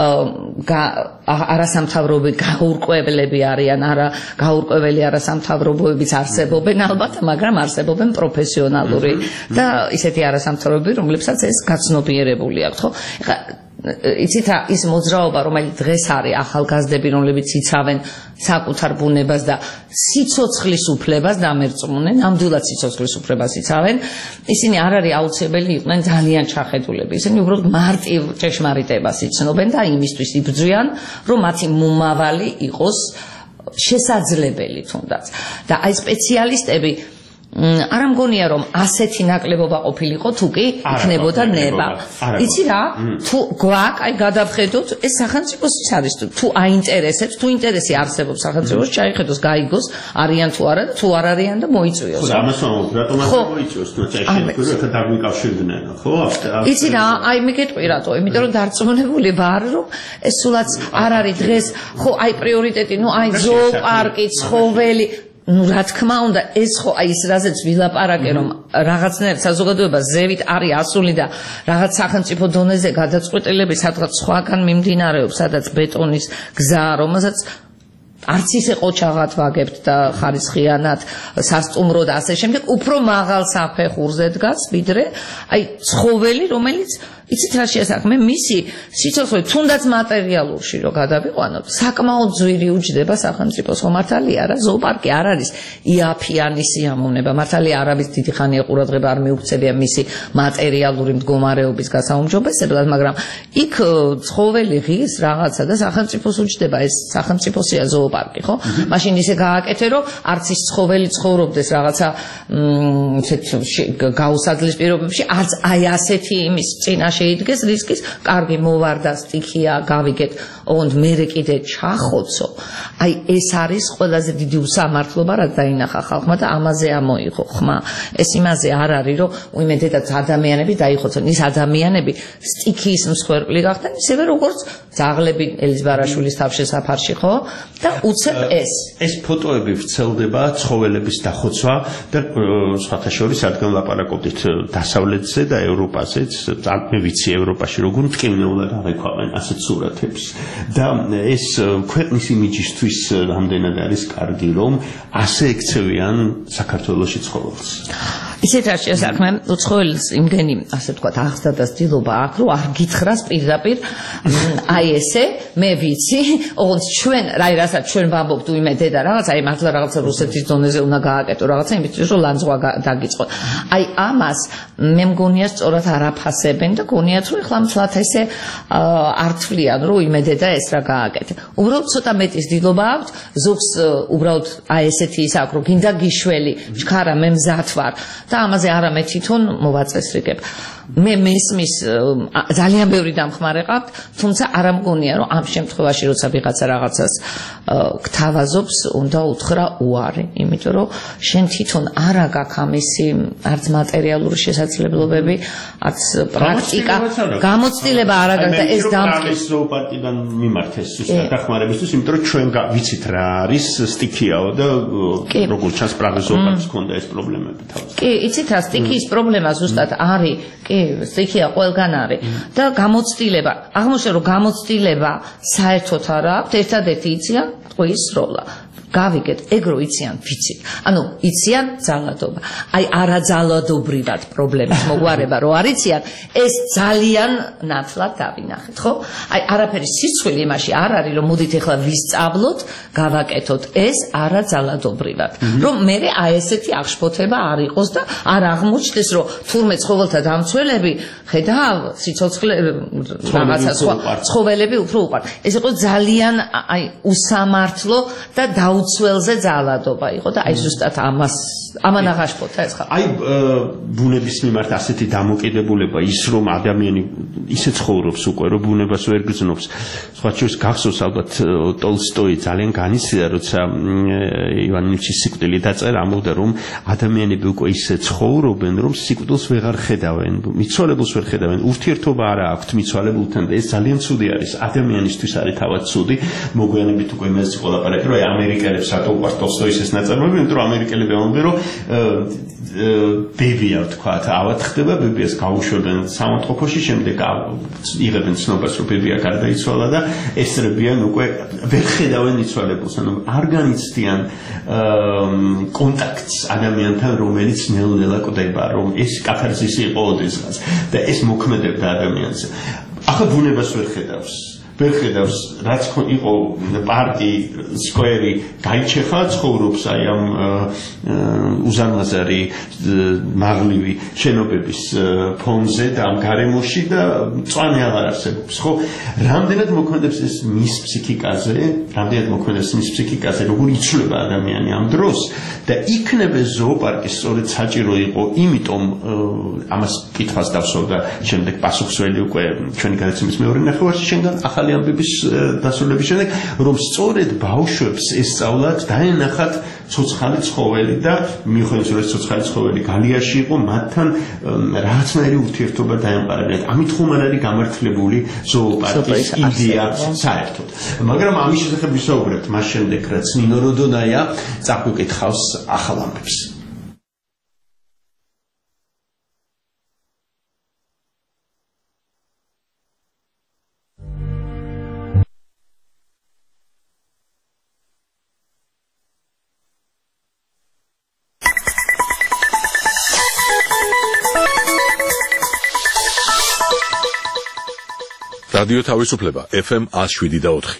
არასამთავრობო გაურკვევლები არიან, გაურკვეველი არასამთავრობოებიც არსებობენ ალბათ, მაგრამ არსებობენ პროფესიონალური და ისეთი არასამთავრობოები, რომლებსაც ეს გაცნობიერებული აქვთ, ხო? იცით რა, ის მოძრაობა, რომელიც დღეს არის ახალგაზრდები, რომლებიც იცავენ საკუთარ ბუნებას და სიცოცხლის უფლებას დამერწმუნენ, ნამდვილად სიცოცხლის უფლებას იცავენ, ისინი არ არის აუცილებელი იყვნენ ძალიან ჩახედულები. ისინი უბრალოდ მარტივ ჭეშმარიტებას იცნობენ და იმისთვის იბრძვიან, რომ მათი მომავალი იყოს შესაძლებელი თუნდაც. და აი სპეციალისტები არ მგონია რომ ასეთი ნაკლებობა ყოფილიყო, თუ კი იქნებოდა ნება. იცი რა? თუ გვაქვს, აი გადავხედოთ, ეს სახელმწიფოსიც არის, თუ აინტერესებს, თუ ინტერესი არსებობს სახელმწიფოს, ჩაიხედოს, გაიგოს, არიან თუ არა და თუ არ არიან და მოიწვიოს. ხო, ამას ვამბობ, რატომ არ მოიწვიოს, თუ შეიძლება ხა დაგვიკავშირდნენ, ხო? იცი რა? აი მიგეტყვი რატო? იმიტომ რომ დარწმუნებული ვარ, რომ ეს სულაც არ არის დღეს, ხო, აი პრიორიტეტი, ნუ აი ზოოპარკი, ცხოველი ну რა თქმა უნდა ეს ხო აი ის რაზეც ვილაპარაკე რომ რაღაცნაირად საზოგადოება ზევით არის ასული და რაღაც სახელმწიფო დონეზე გადაწყვეტილები სადღაც სხვაგან მიმდინარეობს სადაც ბეტონის გზა რომელსაც არც ისე ყოჩაღად ვაგებთ და ხარისხიანად სასტუმრო და ასე შემდეგ უფრო მაღალ საფეხურზე დგას ვიდრე აი ცხოველი რომელიც იცით რა შეასახმე მისი სიცოცხლე თუნდაც მატერიალურში რო გადავიყვანოთ საკმაოდ ძვირი უჯდება სახელმწიფოს ხო მართალია რა ზოოპარკი არ არის იაფიანი სიამოვნება მართალია არავის დიდი ხანია ყურადღება არ მიუქცევია მისი მატერიალური მდგომარეობის გასაუმჯობესებლად მაგრამ იქ ცხოველი ღის რაღაცა და სახელმწიფოს უჯდება ეს სახელმწიფოსია ზოოპარკი ხო მაშინ ისე გააკეთე რომ არც ის ცხოველი ცხოვრობდეს რაღაცა გაუსადლის პირობებში არც აი ასეთი იმის წინაშე შეიდგეს რისკის, კარგი მოვარდა სტიქია, გავიგეთ, ოღონდ მერე კიდე ჩახოცო. აი ეს არის ყველაზე დიდი უსამართლობა, რაც დაინახა ხალხმა და ამაზე ამოიღო ხმა. ეს იმაზე არ არის, რომ უიმედედაც ადამიანები დაიხოცონ. ის ადამიანები სტიქიის მსხვერპლი გახდნენ, ისევე როგორც ძაღლები ელიზბარაშვილის თავშესაფარში, ხო? და უცებ ეს ფოტოები ვრცელდება ცხოველების დახოცვა და სხვათა შორის რადგან ლაპარაკობდით დასავლეთზე და ევროპაზეც, მე ვიცი ევროპაში როგორ მტკივნეულად აღიქვამენ ასეთ სურათებს და ეს ქვეყნის იმიჯისთვის რამდენად არის კარგი რომ ასე ექცევიან საქართველოში ცხოველს ისეთ რა შესაქმე ცხოველის იმდენი ასე ვთქვათ აღზრდა და ცდილობა აქვს რომ არ გითხრას პირდაპირ აი ესე მე ვიცი ოღონდ ჩვენ აი რასაც ჩვენ ვამბობთ უიმედე და რაღაც აი მართლა რაღაცა რუსეთის დონეზე უნდა გააკეთო რაღაცა იმისთვის რომ ლანძღვა დაგიწყო აი ამას მე მგონია სწორად არაფასებენ და გონიათ რომ ეხლა მცლად ესე არ თვლიან რომ იმედე და ეს რა გააკეთე უბრალოდ ცოტა მეტის დილობა აქვს ზოგს უბრალოდ აი ესეთი ის აქვს რომ გინდა გიშველი ჩქარა მე მზად ვარ და ამაზე არამე თვითონ მოვაწესრიგებ მე მესმის ძალიან ბევრი დამხმარე ყავთ თუმცა არ ამგონია რომ ამ შემთხვევაში როცა ვიღაცა რაღაცას გთავაზობს უნდა უთხრა უარი იმიტომ რომ შენ თვითონ არა გაქვს ამისი არც მატერიალური შესაძლებლობები არც პრაქტიკა გამოცდილება არა გაქვს და ეს დამწყეს ზოოპარკიდან მიმართეს დახმარებისთვის იმიტომ რომ ჩვენ ვიცით რა არის სტიქიაო და როგორ ჩანს პრაღის ზოოპარკს ქონდა ეს პრობლემები თავს კი იცით რა სტიქიის პრობლემა ზუსტად არის კი სტიქია ყველგან არის და გამოცდილება აღმოჩნდა რომ გამოცდილება საერთოდ არ აქვს ერთადერთი იციან ტყუის სროლა გავიგეთ ეგრო იციან ვიცით ანუ იციან ძალადობა აი არაძალადობრივად პრობლემის მოგვარება რო არ იციან ეს ძალიან ნათლად დავინახეთ ხო აი არაფერი სიცხვილი იმაში არ არის რომ მოდით ეხლა ვისწავლოთ გავაკეთოთ ეს არაძალადობრივად რომ მე აი ესეთი აღშფოთება არ იყოს და არ აღმოჩნდეს რომ თურმე ცხოველთა დამცველები ხედავ სიცოცხლე რაღაცა სხვა ცხოველები უფრო უყვართ ეს იყო ძალიან აი უსამართლო და უცველზე ძალადობა იყო და აი ზუსტად ამან აღაშფოთა ეს ხალხი. აი ბუნების მიმართ ასეთი დამოკიდებულება ის რომ ადამიანი ისე ცხოვრობს უკვე რომ ბუნებას ვერ გრძნობს. სხვა შორის გახსოვს ალბათ ტოლსტოი ძალიან განიცდიდა როცა ივან ილჩის სიკვდილი დაწერა ამბობდა რომ ადამიანები უკვე ისე ცხოვრობენ რომ სიკვდილს ვეღარ ხედავენ, მიცვალებულს ვერ ხედავენ, ურთიერთობა არ აქვთ მიცვალებულთან და ეს ძალიან ცუდი არის. ადამიანისთვის არის თავად ცუდი. მოგვიანებით უკვე მე სიყოლა პარაკი რომ აი ამერიკელებს რატო უყვართ ტოლსტოის ეს ნაწარმოები, იმიტომ რომ ამერიკელები ამბობენ რომ ბებია ვთქვათ, ავად ხდება ბებიას გაუშვებენ სამონტყოფოში, შემდეგ იღებენ ცნობას რომ ბებია გარდაიცვალა და ესწრებიან უკვე ვერ ხედავენ მიცვალებულს, ანუ არ განიცდიან კონტაქტს ადამიანთან, რომელიც ნელ-ნელა კვდება, რომ ეს კათარზისი იყო ოდესღაც და ეს მოქმედებდა ადამიანზე. ახლა ბუნებას ვერ ხედავს. ვერ ხედავს, რაც იყო პარკი, სკვერი, გაიჩეხა, ცხოვრობს აი ამ უზარმაზარი მაღლივი შენობების ფონზე და ამ გარემოში და მწვანე აღარ არსებობს, ხო? რამდენად მოქმედებს ეს მის ფსიქიკაზე, როგორ იცვლება ადამიანი ამ დროს და იქნება ზოოპარკი სწორედ საჭირო იყო, იმიტომ ამას კითხვას დავსვავდა შემდეგ პასუხსველი უკვე ჩვენი გადაცემის მეორე ნახევარში შენგან ახალი ამბების დასრულების შემდეგ რომ სწორედ ბავშვებს ესწავლათ დაენახათ ცოცხალი ცხოველი და მიუხედავად რომ ეს ცოცხალი ცხოველი გალიაში იყო, მათთან რაღაცნაირი ურთიერთობა დაემყარებინათ. ამით ხომ არ არის გამართლებული ზოოპარკის იდეა საერთოდ. მაგრამ ამის შესახებ ვისაუბრებთ მას შემდეგ, რაც ნინო როდონაია წაგვიკითხავს ახალ ამბებს. რადიო თავისუფლება FM 107.4.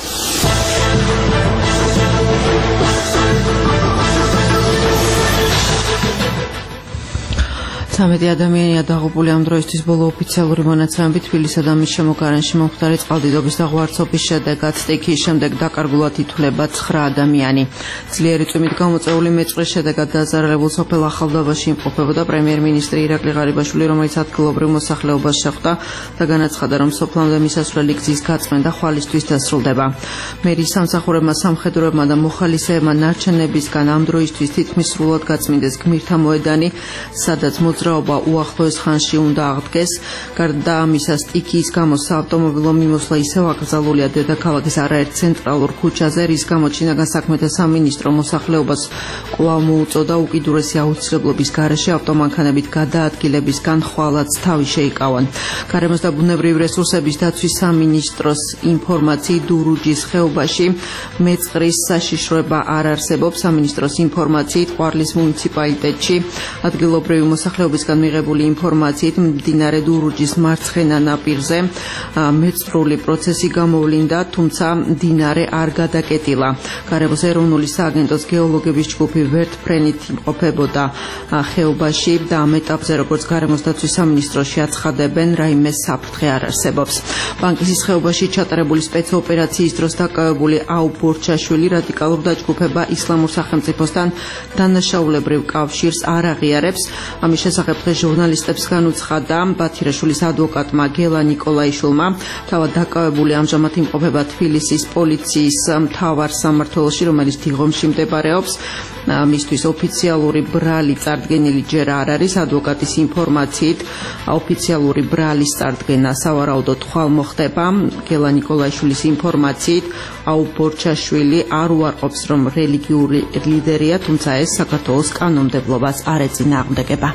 Სამეტი ადამიანია დაღუპული ამ დროისთვის ბოლო ოფიციალური მონაცემებით თბილისსა და მის შემოგარენში მომხდარი წყალდიდობის და ღვარცობის შედეგად სტიქიის შემდეგ დაკარგულად ითვლება 9 ადამიანი. ძლიერი წვიმით გამოწვეული მეწყრის შედეგად დაზარალებულ სოფელ ახალდაბაში იმყოფებოდა პრემიერ-მინისტრი ირაკლი ღარიბაშვილი, რომელიც ადგილობრივ მოსახლეობას შეხვდა და განაცხადა, რომ სოფლამდე მისასვლელი გზის გაწმენდა ხვალისთვის დასრულდება. მერის სამსახურებმა, სამხედროებმა და მოხალისეებმა ნარჩენებისგან ამ დროისთვის თითქმის სრულად გაწმინდეს გმირთა მოედანი, სადაც მოძრაობა უახლოეს ხანში უნდა აღდგეს. გარდა ამისა, სტიქიის გამო საავტომობილო მიმოსვლა ისევ აკრძალულია დედაქალაქის არაერთ ცენტრალურ ქუჩაზე, რის გამოც შინაგან საქმეთა სამინისტრო მოსახლეობას კვლავ მოუწოდა უკიდურესი აუცილებლობის გარეშე ავტომანქანებით გადაადგილებისგან ხვალაც თავი შეიკავონ. გარემოს და ბუნებრივი რესურსების დაცვის სამინისტროს ინფორმაციით დურუჯის ხეობაში მეწყრის საშიშროება არ არსებობს. სამინისტროს ინფორმაციით ყვარლის მუნიციპალიტეტში ადგილობრივი მოსახლეობისგან მიღებული ინფორმაციით მდინარე დურუჯის მარცხენა ნაპირზე მეწყრული პროცესი გამოვლინდა, თუმცა მდინარე არ გადაკეტილა. გარემოს ეროვნული სააგენტოს გეოლოგების ჯგუფი ვერტფრენით იმყოფებოდა ხეობაში და ამ ეტაპზე, როგორც გარემოს დაცვის სამინისტროში აცხადებენ, რაიმე საფრთხე არ არსებობს. ბანკისის ხეობაში ჩატარებული სპეცოპერაციის დროს დაკავებული აუ ბორჩაშვილი რადიკალურ დაჯგუფება ისლამურ სახელმწიფოსთან დანაშაულებრივ კავშირს არ აღიარებს. ამის შესახებ დღეს ჟურნალისტებს განუცხადა ბათირაშვილის ადვოკატმა გელა ნიკოლაიშვილმა. თავად დაკავებული ამჟამად იმყოფება თბილისის პოლიციის მთავარ სამმართველოში, რომელიც დიღომში მდებარეობს. მისთვის ოფიციალური ბრალი წარდგენილი ჯერ არ არის. ადვოკატის ინფორმაციით ოფიციალური ბრალის წარდგენა სავარაუდოდ ხვალ მოხდება. გელა ნიკოლაიშვილის ინფორმაციით აუ ბორჩაშვილი არ უარყოფს, რომ რელიგიური ლიდერია, თუმცა ეს საქართველოს კანონმდებლობას არ ეწინააღმდეგება.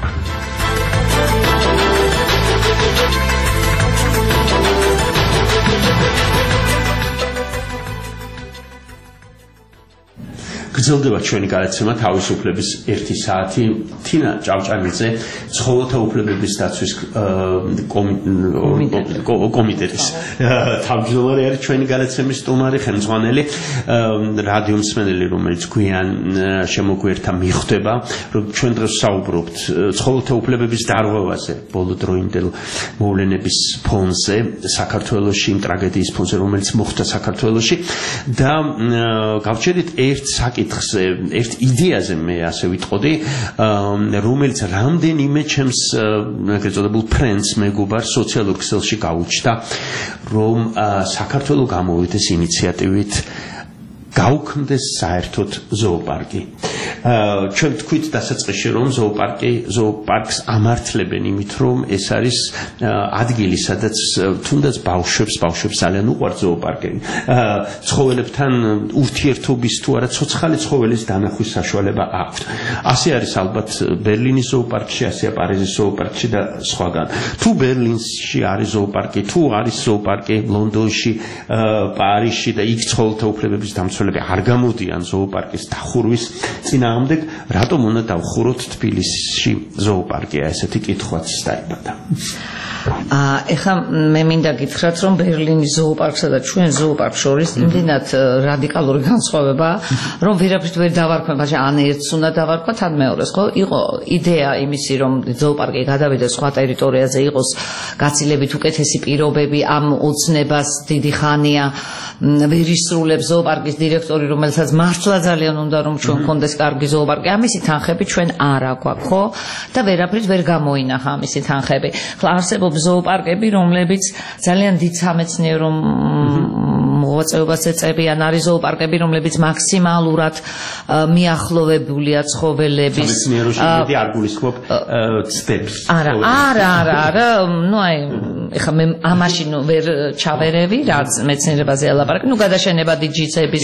გრძელდება ჩვენი გადაცემა თავისუფლების 1 საათი. თინა ჭავჭანიძე ცხოველთა უფლებების დაცვის კომიტეტის თავმჯდომარე არის ჩვენი გადაცემის სტუმარი, ხელმძღვანელი, რადიო მსმენელი, რომელიც გვიან შემოგვერთა მიხვდება, რომ ჩვენ დღეს საუბრობთ ცხოველთა უფლებების დარღვევაზე ბოლოდროინდელ მოვლენების ფონზე საქართველოში, იმ ტრაგედიის ფონზე, რომელიც მოხდა საქართველოში და გავჩერდით ერთ საკითხზე, ერთ იდეაზე მე ასე ვიტყოდი, რომელიც რამდენიმე ჩემს ეგრეთ წოდებულ ფრენდს მეგობარ სოციალურ ქსელში გაუჩნდა, რომ საქართველო გამოვიდეს ინიციატივით გაუქმდეს საერთოდ ზოოპარკი. ჩვენ თქვით დასაწყისში, რომ ზოოპარკს ამართლებენ იმით, რომ ეს არის ადგილი, სადაც თუნდაც ბავშვებს ძალიან უყვართ ზოოპარკები. ცხოველებთან ურთიერთობის თუ არა ცოცხალი ცხოველის დანახვის საშუალება აქვთ. ასე არის ალბათ ბერლინის ზოოპარკში, ასეა პარიზის ზოოპარკში და სხვაგან. თუ ბერლინში არის ზოოპარკი, თუ არის ზოოპარკი ლონდონში, პარიზში და იქ ცხოველთა უფლებების დამცველები არ გამოდიან ზოოპარკის დახურვის წინააღმდეგ, რატომ უნდა დავხუროთ თბილისში ზოოპარკია? ესეთი კითხვაც დაიბადა. ეხლა მე მინდა გითხრათ, რომ ბერლინის ზოოპარკსა და ჩვენ ზოოპარკს შორის იმდენად რადიკალური განსხვავებაა, რომ ვერაფრით ვერ დავარქვენ, ან ერთს უნდა დავარქვათ, ან მეორეს, ხო? იყო იდეა იმისი, რომ ზოოპარკი გადავიდეს სხვა ტერიტორიაზე, იყოს გაცილებით უკეთესი პირობები, ამ ოცნებას დიდი ხანია ვერ ისრულებს ზოოპარკის დირექტორი, რომელსაც მართლა ძალიან უნდა რომ ჩვენ გქონდეს კარგი ზოოპარკი. ამისი თანხები ჩვენ არ აქვს, ხო? და ვერაფრით ვერ გამოინახა ამისი თანხები. ხლა არსებობს არსებობს ზოოპარკები, რომლებიც ძალიან დიდ სამეცნიერო მოღვაწეობას ეწევიან, არის ზოოპარკები, რომლებიც მაქსიმალურად მიახლოვებულია ცხოველების. სამეცნიეროში იმედი არ გულისხმობ ცდებს. არა, ნუ აი, ეხლა მე ამაში ვერ ჩავერევი, რაც მეცნიერებაზე ელაპარაკი, ნუ გადაშენება დიჯიცების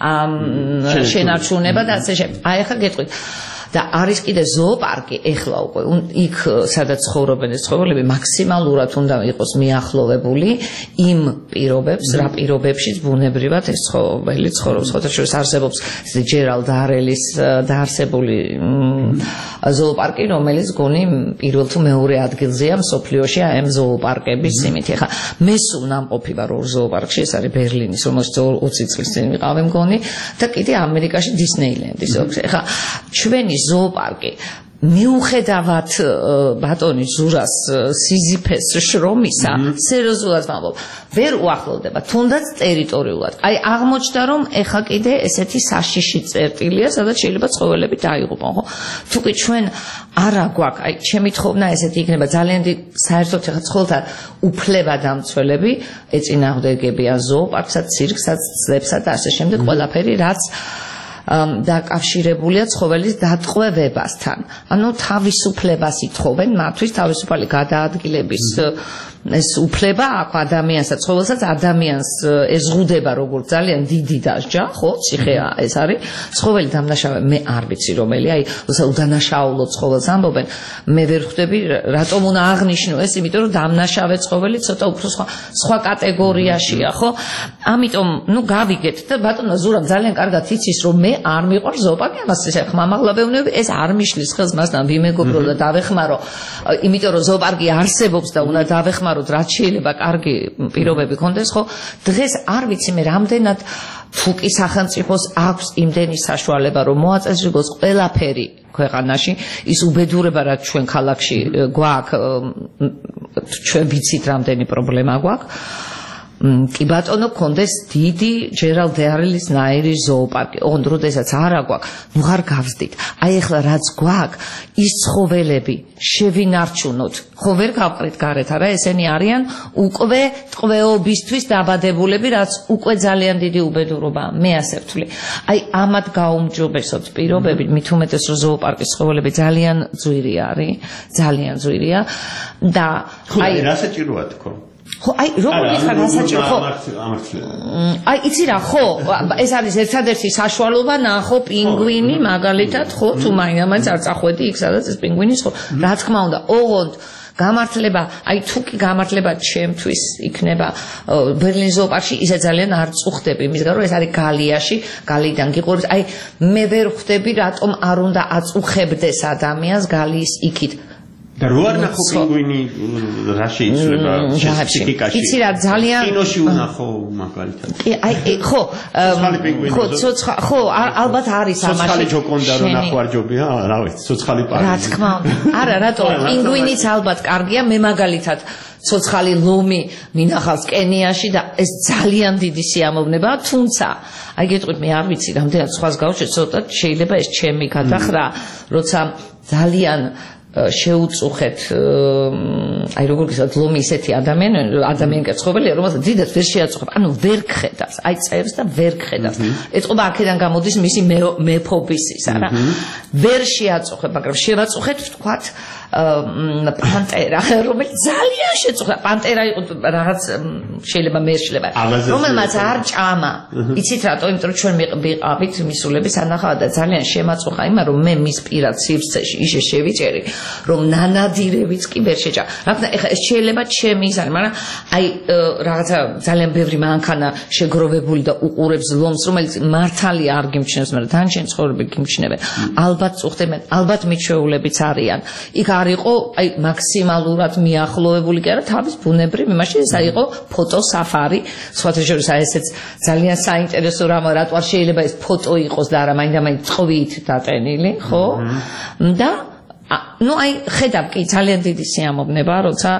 შენარჩუნება და ასე შემდეგ. აი ეხლა გეტყვით და არის კიდე ზოოპარკი ეხლა უკვე იქ სადაც ცხოვრობენ ეს ცხოველები მაქსიმალურად უნდა იყოს მიახლოვებული იმ პირობებს რა პირობებშიც ბუნებრივად ეს ცხოველი ცხოვრობს ხოთა შორის არსებობს ჯერალდ დარელის დაარსებული ზოოპარკი რომელიც გონი პირველ თუ მეორე ადგილზეა მსოფლიოში აი ამ ზოოპარკების იმით ეხლა მე სულ ნამყოფი ვარ ორ ზოოპარკში ეს არის ბერლინის რომელშიც 20 წლის წინ ვიყავი მგონი და კიდე ამერიკაში დისნეილენდის ეხლა ჩვენი ზოოპარკი მიუხედავად ბატონი ზურას სიზიფეს შრომისა სერიოზულად ვამბობ ვერ უახლოვდება თუნდაც ტერიტორიულად აი აღმოჩნდა რომ ეხა კიდე ესეთი საშიში წერტილია სადაც შეიძლება ცხოველები დაიღუპონ ხო თუკი ჩვენ არა გვაქვს აი ჩემი თხოვნა ესეთი იქნება ძალიან საერთოდ ეხა ცხოველთა უფლებადამცველები ეწინააღმდეგებიან ზოოპარკსაც ცირკსაც ძლებსა და ასე შემდეგ ყველაფერი რაც დაკავშირებულია ცხოველის დატყვევებასთან. ანუ თავისუფლებას ითხოვენ მათთვის თავისუფალი გადაადგილების ეს უფლება აქვს ადამიანსაც, ცხოველსაც ადამიანს ეზღუდება როგორც ძალიან დიდი დასჯა, ხო? ციხეა ეს არის. ცხოველი დამნაშავე მე არ ვიცი რომელი, აი, უდანაშაულო ცხოველს ამბობენ. მე ვერ ხვდები რატომ უნდა აღნიშნო ეს, იმიტომ რომ დამნაშავე ცხოველი ცოტა უფრო სხვა კატეგორიაშია, ხო? ამიტომ, ნუ გავიგეთ და ბატონო ზურამ ძალიან კარგად იცის რომ მე არ მიყვარს ზოოპარკი, ამას ეს ხმამაღლა ბეუნები, ეს არ მიშლის ხელს მასთან ვიმეგობრო და დავეხმარო, იმიტომ რომ ზოოპარკი არსებობს და უნდა დავეხმარო რაც შეიძლება კარგი პირობები კონდეს ხო დღეს არ ვიცი მე რამდენად თუკი სახელმწიფოს აქვს იმდენი საშუალება რომ მოაწესრიგოს ყველაფერი ქვეყანაში ის უბედურება რაც ჩვენ ქალაქში გვაქვს ჩვენ ვიცით რამდენი პრობლემა გვაქვს კი ბატონო კონდეს დიდი ჯერალდ დარელის ნაირი ზოოპარკი ოღონდ როდესაც არა გვაქვს ნუ არ გავსდით აი ეხლა რაც გვაქვს ის ცხოველები შევინარჩუნოთ ხო ვერ გავყრით გარეთ არა ესენი არიან უკვე ტყვეობისთვის დაბადებულები რაც უკვე ძალიან დიდი უბედურობაა მე ასე ვთვლი აი ამათ გაუმჯობესოთ პირობები მით უმეტეს რომ ზოოპარკის ცხოველები ძალიან ძვირი არის ძალიან ძვირია და აი რა საჭიროა თქო ხო აი როგორი ხარ ასაჭირო ხო აი იცი რა ხო ეს არის ერთადერთი საშუალება ნახო პინგვინი მაგალითად ხო თუ მაინც არ წახვედი იქ სადაც ეს პინგვინის ხო რა თქმა უნდა ოღონდ გამართლება აი თუკი გამართლება ჩემთვის იქნება ბერლინის ზოოპარკში ისე ძალიან არ წუხდები იმის გამო რომ ეს არის გალიაში გალიდან გიყურებს აი მე ვერ ხვდები რატომ არ უნდა აწუხებდეს ადამიანს გალიის იქით და რო არ ნახო პინგვინი რა შეიძლება სპეციფიკაში იცი რა ძალიან კინოში უნახო მაგალითად აი ხო ხო ცოცხალი ხო ალბათ არის ამაში ცოცხალი ჯოკონდა რო ნახო არ ჯობია რა ვიცი ცოცხალი პარი რა თქმა უნდა არა რატო პინგვინიც ალბათ კარგია მე მაგალითად ცოცხალი ლომი მინახავს კენიაში და ეს ძალიან დიდი სიამოვნებაა თუმცა აი გეტყვით მე არ ვიცი რამდენად სხვას გავუშვი ცოტა შეიძლება ეს ჩემი გადახრა როცა ძალიან შეუწუხეთ აი როგორ გისად ლომი ისეთი ადამიანი ცხოველია რომელსაც დიდად ვერ შეაწუხებ ანუ ვერ გხედავს აი წევს და ვერ გხედავს ეთყობა აქედან გამოდის მისი მეფობის არა ვერ შეაწუხებ მაგრამ შევაწუხეთ ვთქვათ პანტერა რომელიც ძალიან შეწუხდა პანტერა იყო რაღაც შეიძლება მე შეიძლება რომელმაც არ ჭამა იცით რატო იმიტომ რომ ჩვენ ვიყავით მისულები სანახავად და ძალიან შემაწუხა იმან რომ მე მის პირად სივრცეში ისე შევიჭერი რომ ნანადირებიც კი ვერ შეჭა რა თქმა ეხლა ეს შეიძლება ჩემი ის არის მაგრამ აი რაღაცა ძალიან ბევრი მანქანა შეგროვებული და უყურებს ლომს რომელიც მართალი არ გიმჩნევს მაგრამ დანარჩენი ცხოვრები გიმჩნევენ ალბათ წუხდებენ ალბათ მიჩვეულებიც არიან იქ არ იყო აი მაქსიმალურად მიახლოვებული კი არა თავის ბუნებრივ იმაში ეს იყო ფოტოსაფარი სხვათა შორის აი ესეც ძალიან საინტერესო რამ რატო არ შეიძლება ეს ფოტო იყოს და არა მაინდა-მაინც წვით დატენილი ხო და ну აი ხედავ კი ძალიან დიდი სიამოვნებაა როცა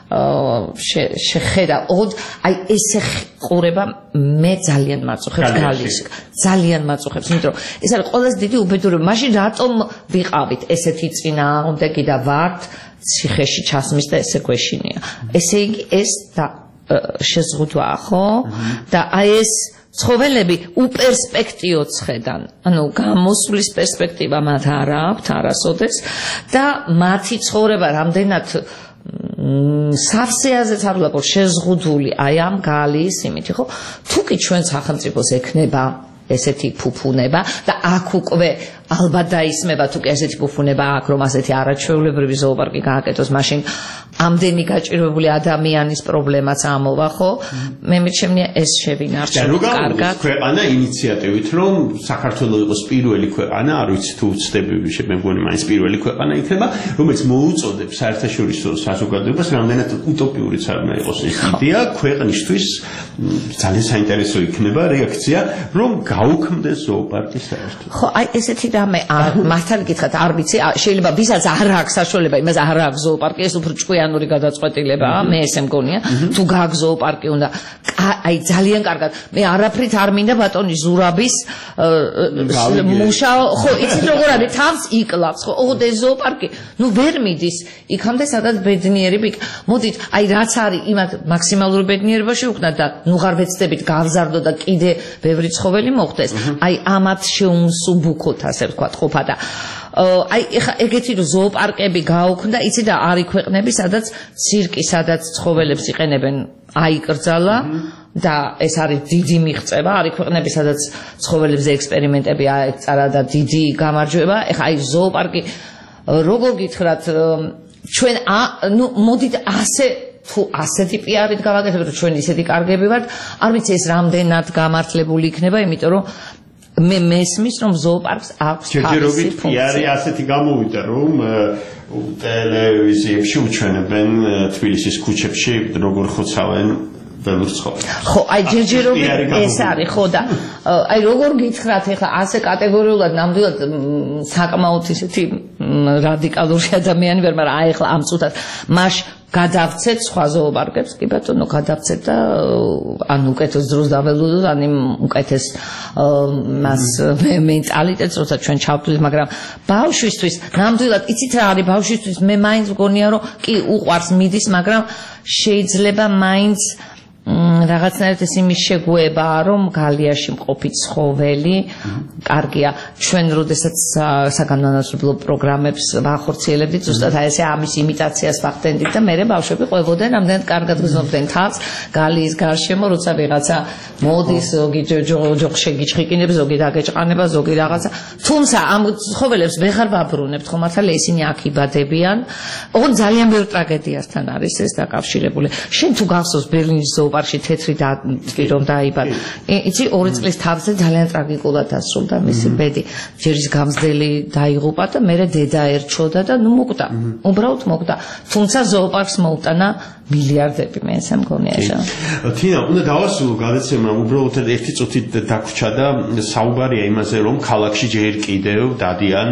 შეხედა აი ესე ყურება მე ძალიან მაწუხებს გალის ძალიან მაწუხებს იმიტომ რომ ეს არის ყველაზე დიდი უბედურება მაშინ რატომ ვიყავით ესეთი წინააღმდეგი და ვართ ციხეში ჩასმის და ესე გვეშინია ესე იგი ეს და შეზღუდვაა ხო და აი ეს ცხოველები უპერსპექტივოდ ხედან ანუ გამოსვლის პერსპექტივა მათ არ აქვთ არასოდეს და მათი ცხოვრება რამდენად სავსეაზეც არ ვიყო შეზღუდული აი ამ გალის იმით ხო თუ კი ჩვენ სახელმწიფოს ექნება ესეთი ფუფუნება და აქ უკვე ალბათ დაისმება თუ კი ესეთი ფუფუნება აქ რომ ასეთი არაჩვეულებრივი ზოოპარკი გააკეთოს მაშინ ამდენი გაჭირვებული ადამიანის პრობლემაც ამოვა ხო მე მიჩემნია ეს შევინარჩუნოთ კარგად ქვეყანა ინიციატივით რომ საქართველოს იყოს პირველი ქვეყანა არ ვიცი თუ ვცდები მე მგონი მაინც პირველი ქვეყანა იქნება რომელიც მოუწოდებს საერთაშორისო საზოგადოებას რამდენად უტოპიურიც არ უნდა იყოს ეს იდეა ქვეყნისთვის ძალიან საინტერესო იქნება რეაქცია რომ გაუქმდეს ზოოპარკი საერთოდ ხო აი ესეთი რამე მართალი გითხრათ არ ვიცი შეიძლება ვისაც არ აქვს საშუალება იმას არ აქვს ზოოპარკი ეს უფრო ჭკვიანური გადაწყვეტილებაა მე ესე მგონია თუ გაქვს ზოოპარკი უნდა აი ძალიან კარგად მე არაფრით არ მინდა ბატონი ზურაბის მუშაო ხო იცით როგორ არის თავს იკლავს ხო ოღონდ ეს ზოოპარკი ნუ ვერ მიდის იქამდე სადაც ბედნიერი მოდით აი რაც არის იმათ მაქსიმალურ ბედნიერებაში ვქნათ და ნუ ღარ ვეცდებით გავზარდო და კიდე ბევრი ცხოველი მოხდეს აი ამათ შეუმსუბუქოთ ასე ვთქვათ ყოფა და აი ეხა ეგეთი ზოოპარკები გაუქმდა იცი და არის ქვეყნები სადაც ცირკი სადაც ცხოველებს იყენებენ აიკრძალა და ეს არის დიდი მიღწევა არის ქვეყნები სადაც ცხოველებზე ექსპერიმენტები აეწარა და დიდი გამარჯვება ეხა აი ზოოპარკი როგორ გითხრათ ჩვენ ნუ მოდით ასე თუ ასეთი პიარით გავაკეთებთ ჩვენ ისეთი კარგები ვართ არ ვიცი ეს რამდენად გამართლებული იქნება იმიტომ რომ მე მესმის რომ ზოოპარკს აქვს ჯერჯერობით პიარი ასეთი გამოვიდა რომ ტელევიზიებში უჩვენებენ თბილისის ქუჩებში როგორ ხოცავენ ველურ ცხოველს ხო აი ჯერჯერობით ეს არის ხო და აი როგორ გითხრათ ეხლა ასე კატეგორიულად ნამდვილად საკმაოდ ისეთი რადიკალური ადამიანი ვარ მაგრამ აი ეხლა ამ წუთად მაშ გადავცეთ სხვა ზოოპარკებს კი ბატონო გადავცეთ და ან უკეთეს დროს დაველოდოთ ან იმ უკეთეს მას მენტალიტეტს როცა ჩვენ ჩავთვლით მაგრამ ბავშვისთვის ნამდვილად იცით რა არის ბავშვისთვის მე მაინც მგონია რომ კი უყვარს მიდის მაგრამ შეიძლება მაინც რაღაცნაირად ეს იმის შეგუებაა რომ გალიაში მყოფი ცხოველი კარგია ჩვენ როდესაც საგანმანათლებლო პროგრამებს ვახორციელებდით ზუსტად აი ესე ამის იმიტაციას ვახდენდით და მე ბავშვები ყვებოდნენ რამდენად კარგად გრძნობდნენ თავს გალიის გარშემო როცა ვიღაცა მოდის ზოგი ჯოხში გიჩხიკინებს ზოგი დაგეჭყანება ზოგი რაღაცა თუმცა ამ ცხოველებს ვეღარ ვაბრუნებთ ხო მართალია ისინი აქ იბადებიან ოღონდ ძალიან ბევრ ტრაგედიასთან არის ეს დაკავშირებული შენ თუ გახსოვს ბერლინის ზოოპარკში თეთრი რომ დაიბადა იცი 2 წლის თავზე ძალიან ტრაგიკულად დასრულდა მისი ბედი ჯერის გამზდელი დაიღუპა და მე დედა ერჩოდა და ნუ მოკვდა უბრალოდ მოკვდა თუმცა ზოოპარკს მოუტანა მილიარდები მე ესე მგონია შა თინა უნდა დავასრულო გადაცემა უბრალოდ ერთი წუთი დაგვრჩა და საუბარია იმაზე რომ ქალაქში ჯერ კიდევ დადიან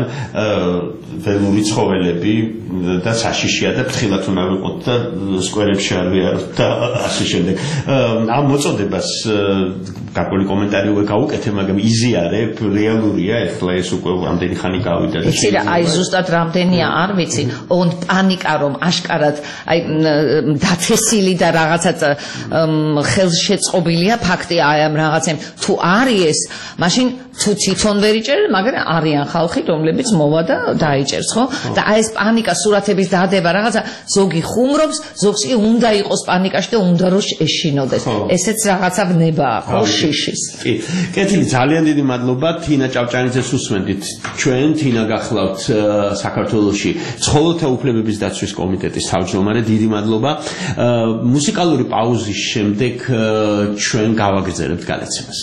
ველური ცხოველები და საშიშია და ფრთხილად უნდა ვიყოთ და სკვერებში არ ვიაროთ და ასე შემდეგ ამ მოწოდებას გარკვეული კომენტარი უკვე გავუკეთე მაგრამ იზიარებ რეალურია ეხლა ეს უკვე რამდენი ხანი გავიდა და იცი რა აი ზუსტად რამდენია არ ვიცი ოღონდ პანიკა რომ აშკარად აი დათესილი და რაღაცა ხელშეწყობილია ფაქტია აი ამ რაღაცემ თუ არის ეს მაშინ თუ თვითონ ვერ იჭერენ მაგრამ არიან ხალხი რომლებიც მოვა და დაიჭერს ხო და აი ეს პანიკა სურათების დადება რაღაცა ზოგი ხუმრობს ზოგს კი უნდა იყოს პანიკაში და უნდა რომ ეშინოდეს ესეც რაღაცა ვნებაა ხო შიშის კი კეთილი ძალიან დიდი მადლობა თინა ჭავჭანიძეს უსმენდით ჩვენ თინა გახლავთ საქართველოში ცხოველთა უფლებების დაცვის კომიტეტის თავმჯდომარე დიდი მადლობა მუსიკალური პაუზის შემდეგ ჩვენ გავაგრძელებთ გადაცემას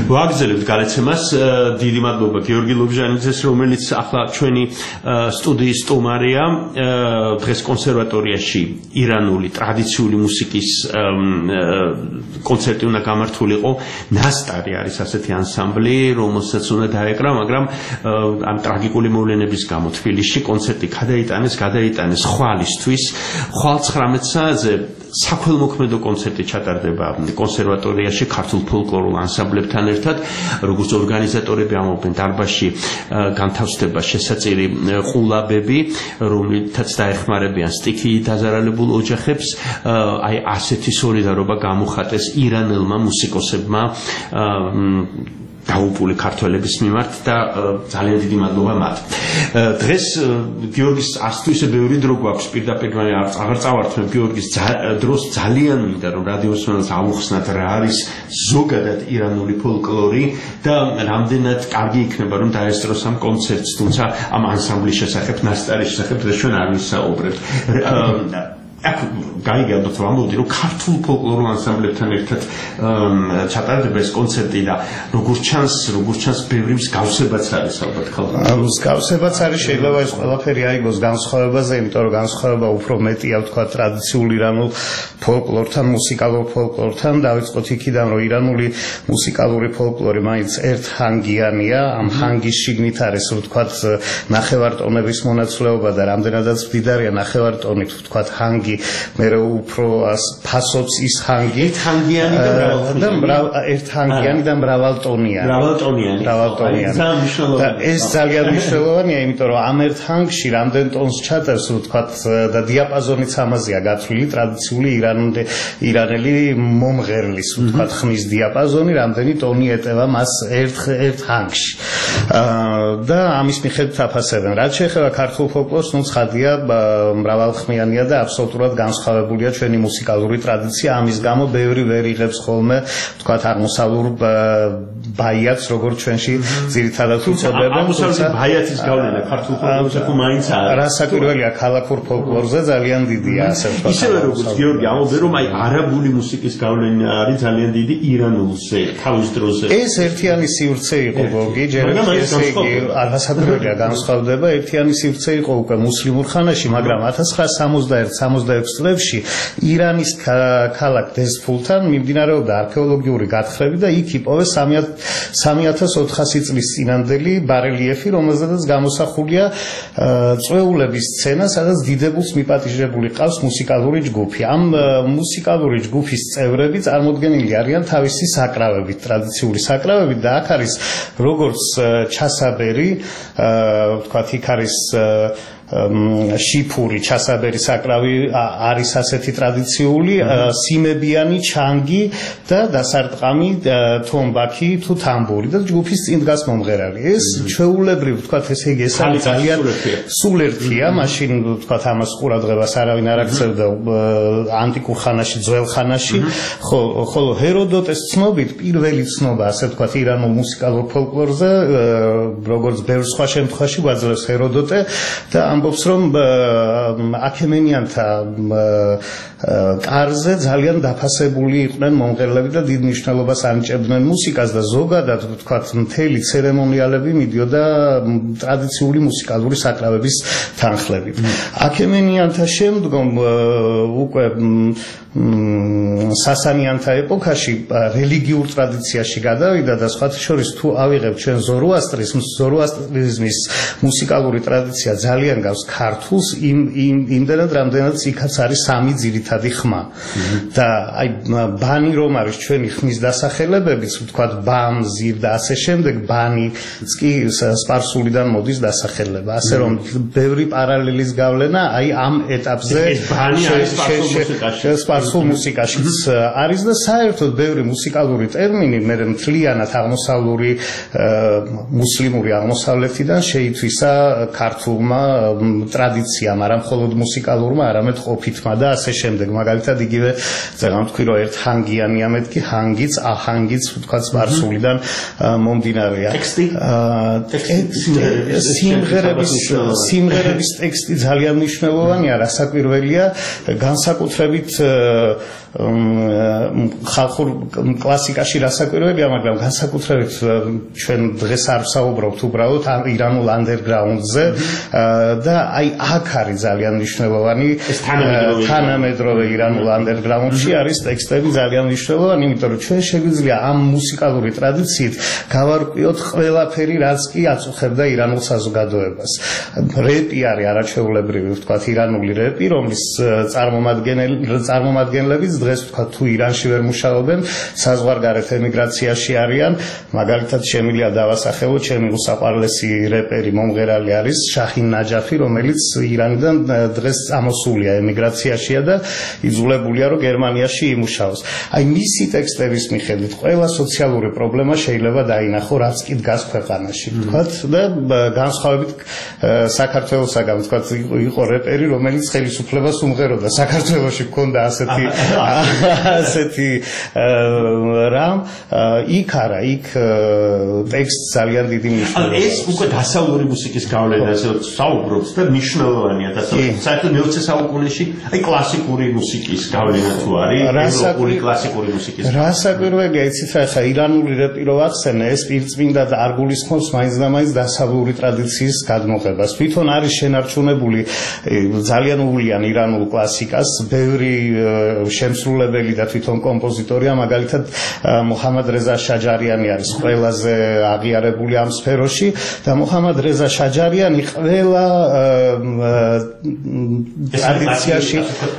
ვაგრძელებთ გადაცემას. დიდი მადლობა გიორგი ლობჟანიძეს, რომელიც ახლა ჩვენი სტუდიის სტუმარია. დღეს კონსერვატორიაში ირანული ტრადიციული მუსიკის კონცერტი უნდა გამართულიყო. ნასტარი არის ასეთი ანსამბლი, რომელსაც უნდა დაეკრა, მაგრამ ამ ტრაგიკული მოვლენების გამო თბილისში კონცერტი გადაიტანეს ხვალისთვის. ხვალ 19 საათზე საქველმოქმედო კონცერტი ჩატარდება კონსერვატორიაში ქართულ ფოლკლორულ ანსამბლებთან ერთად, როგორც ორგანიზატორები ამბობენ, დარბაზში განთავსდება შესაწირი ყულაბები, რომლითაც დაეხმარებიან სტიქიით დაზარალებულ ოჯახებს. აი ასეთი სოლიდარობა გამოხატეს ირანელმა მუსიკოსებმა დაუპული ქართველების მიმართ და ძალიან დიდი მადლობა მათ. დღეს გიორგის ასთუ ისე ბევრი დრო გვაქვს პირდაპირ აღარ წავართმევ გიორგის დროს ძალიან მინდა რომ რადიოსმენელს ავუხსნათ რა არის ზოგადად ირანული ფოლკლორი და რამდენად კარგი იქნება რომ დაესწროს ამ კონცერტს, თუმცა ამ ანსამბლის შესახებ, ნასტარის შესახებ დღეს ჩვენ არ ვისაუბრებთ. გაიგებთ რომ ამბობდი რომ ქართულ ფოლკლორულ ანსამბლებთან ერთად ჩატარდება ეს კონცერტი და როგორც ჩანს ბევრი მსგავსებაც არის ალბათ ხალხთან. მსგავსებაც არის, შეიძლება ეს ყველაფერი აიგოს განსხვავებაზე, იმიტომ რომ განსხვავება უფრო მეტია ვთქვა ტრადიციული ირანულ ფოლკლორთან, მუსიკალურ ფოლკლორთან. დავიწყოთ იქიდან რომ ირანული მუსიკალური ფოლკლორი მაინც ერთჰანგიანია, ამ ჰანგის შიგნით არის ვთქვა ნახევარტონების მონაცვლეობა და რამდენადაც მდიდარია ნახევარტონით ვთქვა ჰანგი მერე უფრო ფასობს ის ჰანგი ერთჰანგიანი და მრავალტონიანი და ეს ძალიან მნიშვნელოვანია, იმიტომ რომ ამ ერთ ჰანგში რამდენ ტონს ჩატარს ვთქვათ და დიაპაზონიც ამაზეა გათვლილი ტრადიციული ირანელი მომღერლის ვთქვათ ხმის დიაპაზონი, რამდენი ტონი ეტევა მას ერთ ჰანგში და ამის მიხედვით აფასებენ. რაც შეეხება ქართულ ფოლკლორს, ნუ ცხადია მრავალხმიანია და აბსოლუტურად განსხვავებულია ჩვენი მუსიკალური ტრადიცია. ამის გამო ბევრი ვერ იღებს ხოლმე ვთქვათ აღმოსავლურ ბაიათს, როგორც ჩვენში ძირითადად უწოდებენ. აღმოსავლური ბაიათის გავლენა ქართულ ფოლკლორზე თუ მაინც არის. რასაკვირველია, ქალაქურ ფოლკლორზე ძალიან დიდია, ასე ვთქვათ. ისევე როგორც გიორგი ამბობენ, რომ აი არაბული მუსიკის გავლენა არის ძალიან დიდი ირანულზე თავის დროზე. ეს ერთიანი სივრცე იყო გოგი, ჯერ ესე იგი რასაკვირველია განსხვავდება, ერთიანი სივრცე იყო უკვე მუსლიმურ ხანაში, მაგრამ 1961-66 წლებში ირანის ქალაქ დეზფულთან მიმდინარეობდა არქეოლოგიური გათხრები და იქ იპოვეს 3400 წლის წინანდელი ბარელიეფი, რომელზედაც გამოსახულია წვეულების სცენა, სადაც დიდებულს მიპატიჟებული ყავს მუსიკალური ჯგუფი. ამ მუსიკალური ჯგუფის წევრები წარმოდგენილი არიან თავისი საკრავებით, ტრადიციული საკრავებით და აქ არის როგორც ჩასაბერი, ვთქვათ, იქ არის შიფური ჩასაბერი საკრავი არის ასეთი ტრადიციული, სიმებიანი ჩანგი და დასარტყამი თომბაქი თუ თამბური და ჯგუფის წინ დგას მომღერალი. ეს ჩვეულებრივ ვთქვათ, ესე იგი ეს არის ძალიან სულერთია, მაშინ ვთქვათ ამას ყურადღებას არავინ არ აქცევდა ანტიკურ ხანაში, ძველ ხანაში, ხოლო ჰეროდოტეს ცნობით პირველი ცნობა, ასე ვთქვათ, ირანულ მუსიკალურ ფოლკლორზე, როგორც ბევრ სხვა შემთხვევაში გვაძლევს ჰეროდოტე და ამბობს რომ აქემენიანთა კარზე ძალიან დაფასებული იყვნენ მომღერლები და დიდ მნიშვნელობას ანიჭებდნენ მუსიკას და ზოგადად ვთქვათ მთელი ცერემონიალები მიდიოდა ტრადიციული მუსიკალური საკრავების თანხლებით. აქემენიანთა შემდგომ უკვე სასანიანთა ეპოქაში რელიგიურ ტრადიციაში გადავიდა და სხვათა შორის თუ ავიღებთ ჩვენ ზოროასტრიზმის მუსიკალური ტრადიცია ძალიან გავს ქართულს, იმდენად რამდენადაც იქაც არის სამი ძირითადი ხმა. და აი ბანი რომ არის ჩვენი ხმის დასახელებებიც, ვთქვათ ბამ, ზირ და ასე შემდეგ, ბანიც კი სპარსულიდან მოდის დასახელება. ასე რომ ბევრი პარალელის გავლენა აი ამ ეტაპზე სპარსულ მუსიკაშიც არის და საერთოდ ბევრი მუსიკალური ტერმინი მე მთლიანად აღმოსავლური მუსლიმური აღმოსავლეთიდან შეითვისა ქართულმა ტრადიციამ, არა მხოლოდ მუსიკალურმა, არამედ ყოფითმა და ასე შემდეგ. მაგალითად იგივე ზეგან თქვი რომ ერთჰანგიანია, მეთქი ჰანგიც, აჰანგიც ვთქვათ სპარსულიდან მომდინარეა. სიმღერების ტექსტი ძალიან მნიშვნელოვანია, რასაკვირველია, განსაკუთრებით ხალხურ კლასიკაში რასაკვირველია, მაგრამ განსაკუთრებით ჩვენ დღეს არ ვსაუბრობთ უბრალოდ ამ ირანულ ანდერგრაუნდზე და აი აქ არის ძალიან მნიშვნელოვანი თანამედროვე ირანულ ანდერგრაუნდში არის ტექსტები ძალიან მნიშვნელოვანი, იმიტომ რომ ჩვენ შეგვიძლია ამ მუსიკალური ტრადიციით გავარკვიოთ ყველაფერი, რაც კი აწუხებდა ირანულ საზოგადოებას. რეპი არის არაჩვეულებრივი, ვთქვათ, ირანული რეპი, რომლის წარმომადგენლებიც დღეს ვთქვათ თუ ირანში ვერ მუშაობენ, საზღვარგარეთ ემიგრაციაში არიან. მაგალითად შემიძლია დავასახელოთ, ჩემი უსაყვარლესი რეპერი მომღერალი არის შაჰინ ნაჯაფი, რომელიც ირანიდან დღეს ამოსულია ემიგრაციაშია და იძულებულია რომ გერმანიაში იმუშაოს. აი მისი ტექსტების მიხედვით ყველა სოციალური პრობლემა შეიძლება დაინახო, რაც კი დგას ქვეყანაში, ვთქვათ, და განსხვავებით საქართველოსაგან, ვთქვათ, იყო რეპერი, რომელიც ხელისუფლებას უმღეროდა. საქართველოში ჰქონდა ასეთი რამ, იქ არა, იქ ტექსტ ძალიან დიდი მნიშვნელობა. ეს უკვე დასავლური მუსიკის გავლენაზე საუბრობს და მნიშვნელოვანია დასავლური. საერთოდ მე-20 საუკუნეში აი კლასიკური მუსიკის გავლენა თუ არის, ევროპული კლასიკური მუსიკის. რასაკვირველია, იცით რა, ხა ირანული რეპი რო ახსენე, ეს პირწმინდა და არ გულისხმობს მაინც და მაინც დასავლური ტრადიციის გადმოღებას. თვითონ არის შენარჩუნებული ძალიან უვლიან ირანულ კლასიკას, ბევრი შემსრულებელი და თვითონ კომპოზიტორია, მაგალითად მუჰამად რეზა შაჯარიანი არის ყველაზე აღიარებული ამ სფეროში და მუჰამად რეზა შაჯარიანი ყველა ტრადიციაში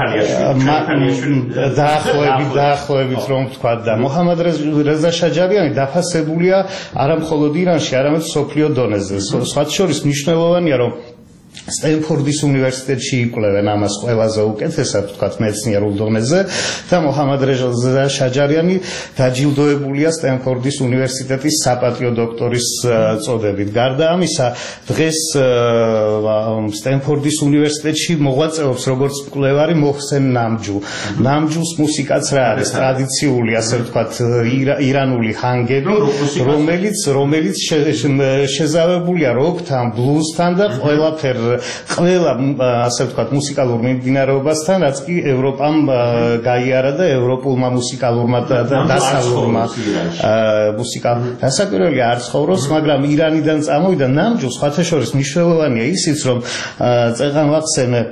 დაახლოებით რომ ვთქვა და მუჰამად რეზა შაჯარიანი დაფასებულია არა მხოლოდ ირანში, არამედ მსოფლიო დონეზე. სხვათა შორის მნიშვნელოვანია რომ სტენფორდის უნივერსიტეტში იკვლევენ ამას ყველაზე უკეთესად, ვთქვათ, მეცნიერულ დონეზე და მუჰამად რეზა შაჯარიანი დაჯილდოებულია სტენფორდის უნივერსიტეტის საპატიო დოქტორის წოდებით. გარდა ამისა, დღეს სტენფორდის უნივერსიტეტში მოღვაწეობს როგორც მკვლევარი მოჰსენ ნამჯუ. ნამჯუს მუსიკაც რა არის? ტრადიციული, ასე ვთქვათ, ირანული ჰანგები, რომელიც შეზავებულია როკთან, ბლუზთან და ყველა ასე ვთქვათ მუსიკალურ მიმდინარეობასთან, რაც კი ევროპამ გაიარა და ევროპულმა მუსიკალურმა და დასავლურმა მუსიკამ დასაკვირველია არ ცხოვრობს, მაგრამ ირანიდან წამოვიდა ნამჯუ. სხვათა შორის მნიშვნელოვანია ისიც, რომ წეღან ვახსენე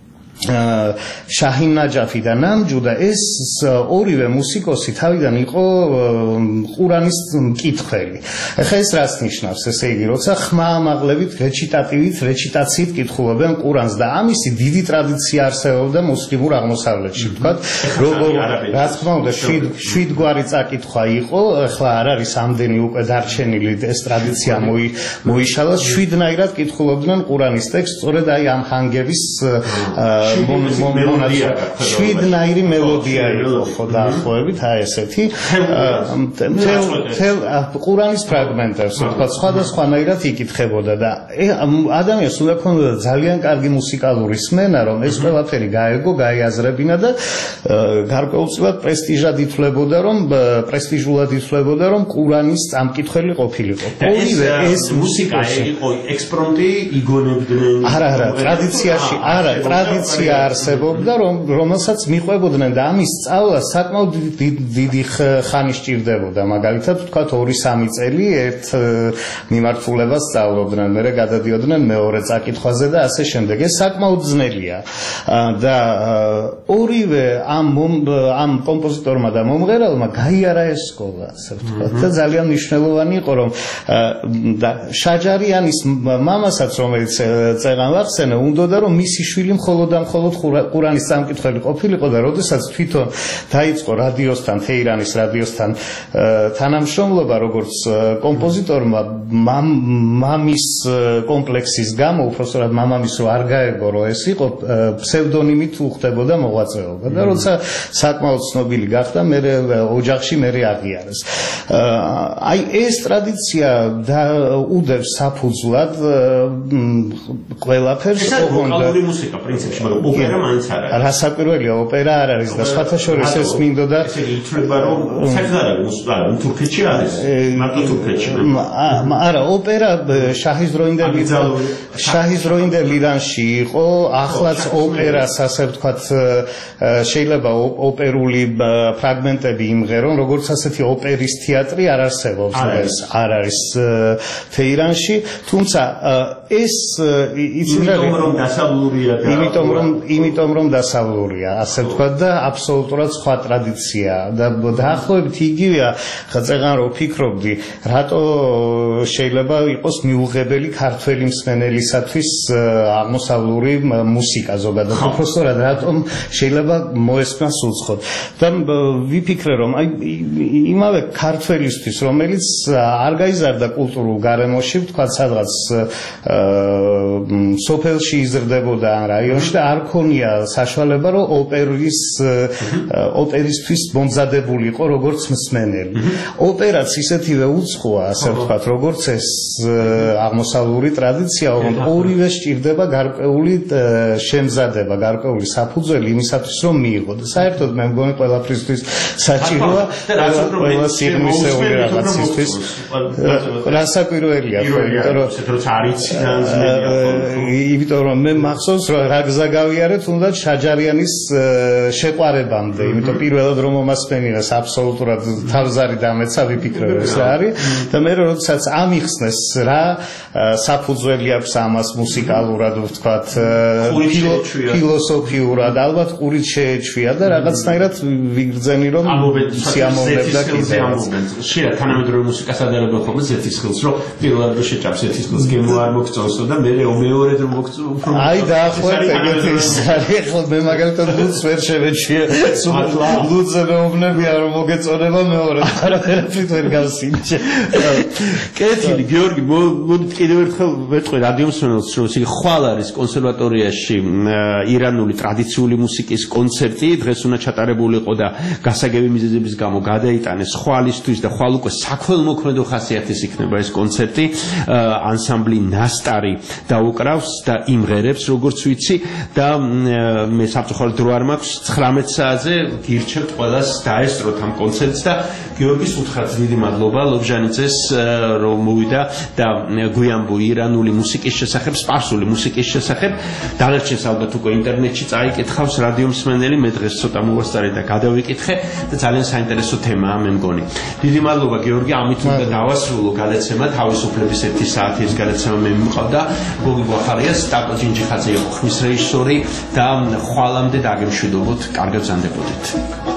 შაჰინ ნაჯაფი და ნამჯუ და ეს ორივე მუსიკოსი თავიდან იყო ყურანის მკითხველი. ეხლა ეს რას ნიშნავს? ესე იგი, როცა ხმამაღლებით, რეჩიტაციით კითხულობენ ყურანს და ამისი დიდი ტრადიცია არსებობდა მუსლიმურ აღმოსავლეთში, ვთქვათ, რა თქმა უნდა, 7 გვარი წაკითხვა იყო, ეხლა არ არის ამდენი უკვე დარჩენილი ეს ტრადიცია მოიშალა, 7-ნაირად კითხულობდნენ ყურანის ტექსტს, სწორედ აი ამ ჰანგების 7-ნაირი მელოდია იყო, ხო, დაახლოებით, აი ესეთი. ყურანის ფრაგმენტებს, ვთქვათ, სხვადასხვანაირად იკითხებოდა და ადამიანს უნდა ქონოდა ძალიან კარგი მუსიკალური სმენა, რომ ეს ყველაფერი გაეგო, გაიაზრებინა და გარკვეულწილად პრესტიჟულად ითვლებოდა, რომ ყურანის წამკითხველი ყოფილიყო. ორივე ეს მუსიკაში იყო ექსპრომტი იგონებდნენ. არა, ტრადიციაში ტრადიცია არსებობდა, რომელსაც მიყვებოდნენ და ამის სწავლა საკმაოდ დიდი ხანი სჭირდებოდა. მაგალითად, ვთქვათ, 2-3 წელი ერთ მიმართულებას სწავლობდნენ, მერე გადადიოდნენ მეორე წაკითხვაზე და ასე შემდეგ. ეს საკმაოდ ძნელია. და ორივე ამ კომპოზიტორმა და მომღერალმა გაიარა ეს სკოლა, ასე ვთქვათ, და ძალიან მნიშვნელოვანი იყო, რომ შაჯარიანის მამასაც, რომელიც წეღან ვახსენე, უნდოდა რომ მისი შვილი მხოლოდ ყურანის წამკითხველი ყოფილიყო და როდესაც თვითონ დაიწყო რადიოსთან, თეირანის რადიოსთან თანამშრომლობა, როგორც კომპოზიტორმა, მამის კომპლექსის გამო, უпростоრად მამამის რო არ გაეგო, რომ ეს იყო, ფსევდონიმით უხდებოდა მოღვაწეობა და როცა საკმაოდ ცნობილი გახდა, მერე ოჯახში აღიარეს. აი ეს ტრადიცია უდევს საფუძვლად ყველაფერს, ვოკალური მუსიკა პრინციპში, მაგრამ ოპერა მაინც არ არის. რასაკვირველია, ოპერა არ არის და სხვათა შორის ეს მინდოდა ესე იგი ითვლება რომ საერთოდ თურქეთში არის. მარტო თურქეთში. არა, ოპერა შაჰის დროინდელ ირანში იყო, ახლაც ოპერას ასე ვთქვათ შეიძლება ოპერული ფრაგმენტები იმღერონ, როგორც ასეთი ოპერის თეატრი არ არსებობს, ეს არ არის თეირანში, თუმცა ეს იმიტომ რომ დასავლურია, ასე ვთქვათ და აბსოლუტურად სხვა ტრადიციაა და დაახლოებით იგივეა, ხაწეღან რო ფიქრობდი, რატო შეიძლება იყოს მიუღებელი ქართველი მსმენელისათვის აღმოსავლური მუსიკა ზოგადად, უბრალოდ რატომ შეიძლება მოესმას უცხოდ და ვიფიქრე რომ აი იმავე ქართველისთვის, რომელიც არ გაიზარდა კულტურულ გარემოში, ვთქვათ სადღაც სოფელში იზრდებოდა ან რაიონში და არ ქონია საშუალება რომ ოპერისთვის მომზადებულიყო როგორც მსმენელი. ოპერაც ისეთივე უცხოა, ასე ვთქვათ, როგორც ეს აღმოსავლური ტრადიცია, ორივე სჭირდება გარკვეული შემზადება, გარკვეული საფუძველი იმისათვის რომ მიიღო და საერთოდ მე მგონი ყველაფრისთვის საჭიროა ყველა სიღრმისეული რაღაცისთვის. რასაკვირველია, იმიტომ რომ მე მახსოვს რომ რა გზა გავიარე თუნდაც შაჯარიანის შეყვარებამდე, იმიტომ პირველად რომ მომასმენინეს აბსოლუტურად თავზარი დამეცა, ვიფიქრე ეს რა არის და მე როდესაც ამიხსნეს რა საფუძველი აქვს ამას მუსიკალურად, ვთქვათ, ფილოსოფიურად, ალბათ ყურით შეეჩვია და რაღაცნაირად ვიგრძენი რომ სიამოვნებდა კიდე. შეიძლება თანამედროვე მუსიკას ადარებდა ხოლმე ზეთისხილს, რომ პირველად რო შეჭამს ზეთისხილს გემო არ მოგწონსო და მე მეორედ რომ მოგწონსო. აი დაახლოებით ეგეთი ის არის, ხო მე მაგალითად ლუდს ვერ შევეჩვია. ლუდზე მეუბნებია რომ მოგეწონება მეორედ, არაფერით ვერ გავსინჯე. კეთილი, გიორგი, მოდით კიდევ ერთხელ ვეთქვი რადიო მსმენელს, რომ ის ხვალ არის კონსერვატორიაში ირანული ტრადიციული მუსიკის კონცერტი, დღეს უნდა ჩატარებულიყო და გასაგები მიზეზების გამო გადაიტანეს ხვალისთვის და ხვალ უკვე საქველმოქმედო ხასიათის იქნება ეს კონცერტი. ანსამბლი ნასტარი დაუკრავს და იმღერებს, როგორც ვიცი და მე საფრთხო დრო არ მაქვს 19 საათზე გირჩევთ ყველას დაესწროთ ამ კონცერტს და გიორგის უთხრათ დიდი მადლობა ლობჟანიძეს რომ მოვიდა და გვიამბო ირანული მუსიკის შესახებ, სპარსული მუსიკის შესახებ. დანარჩენს ალბათ უკვე ინტერნეტში წაიკითხავს რადიო მსმენელი, მე დღეს ცოტა მოვასწარე და გადავიკითხე და ძალიან საინტერესო თემაა მე მგონი. დიდი მადლობა გიორგი, ამით უნდა დავასრულო გადაცემა, თავისუფლების 1 საათი ეს გადაცემა მე მიყავდა გოგი გვახარიას, სტაპა ჯინჯიხაძე იყო ხმის რეჟისორი და ხვალამდე დაგემშვიდობოთ, კარგად ბრძანდებოდეთ.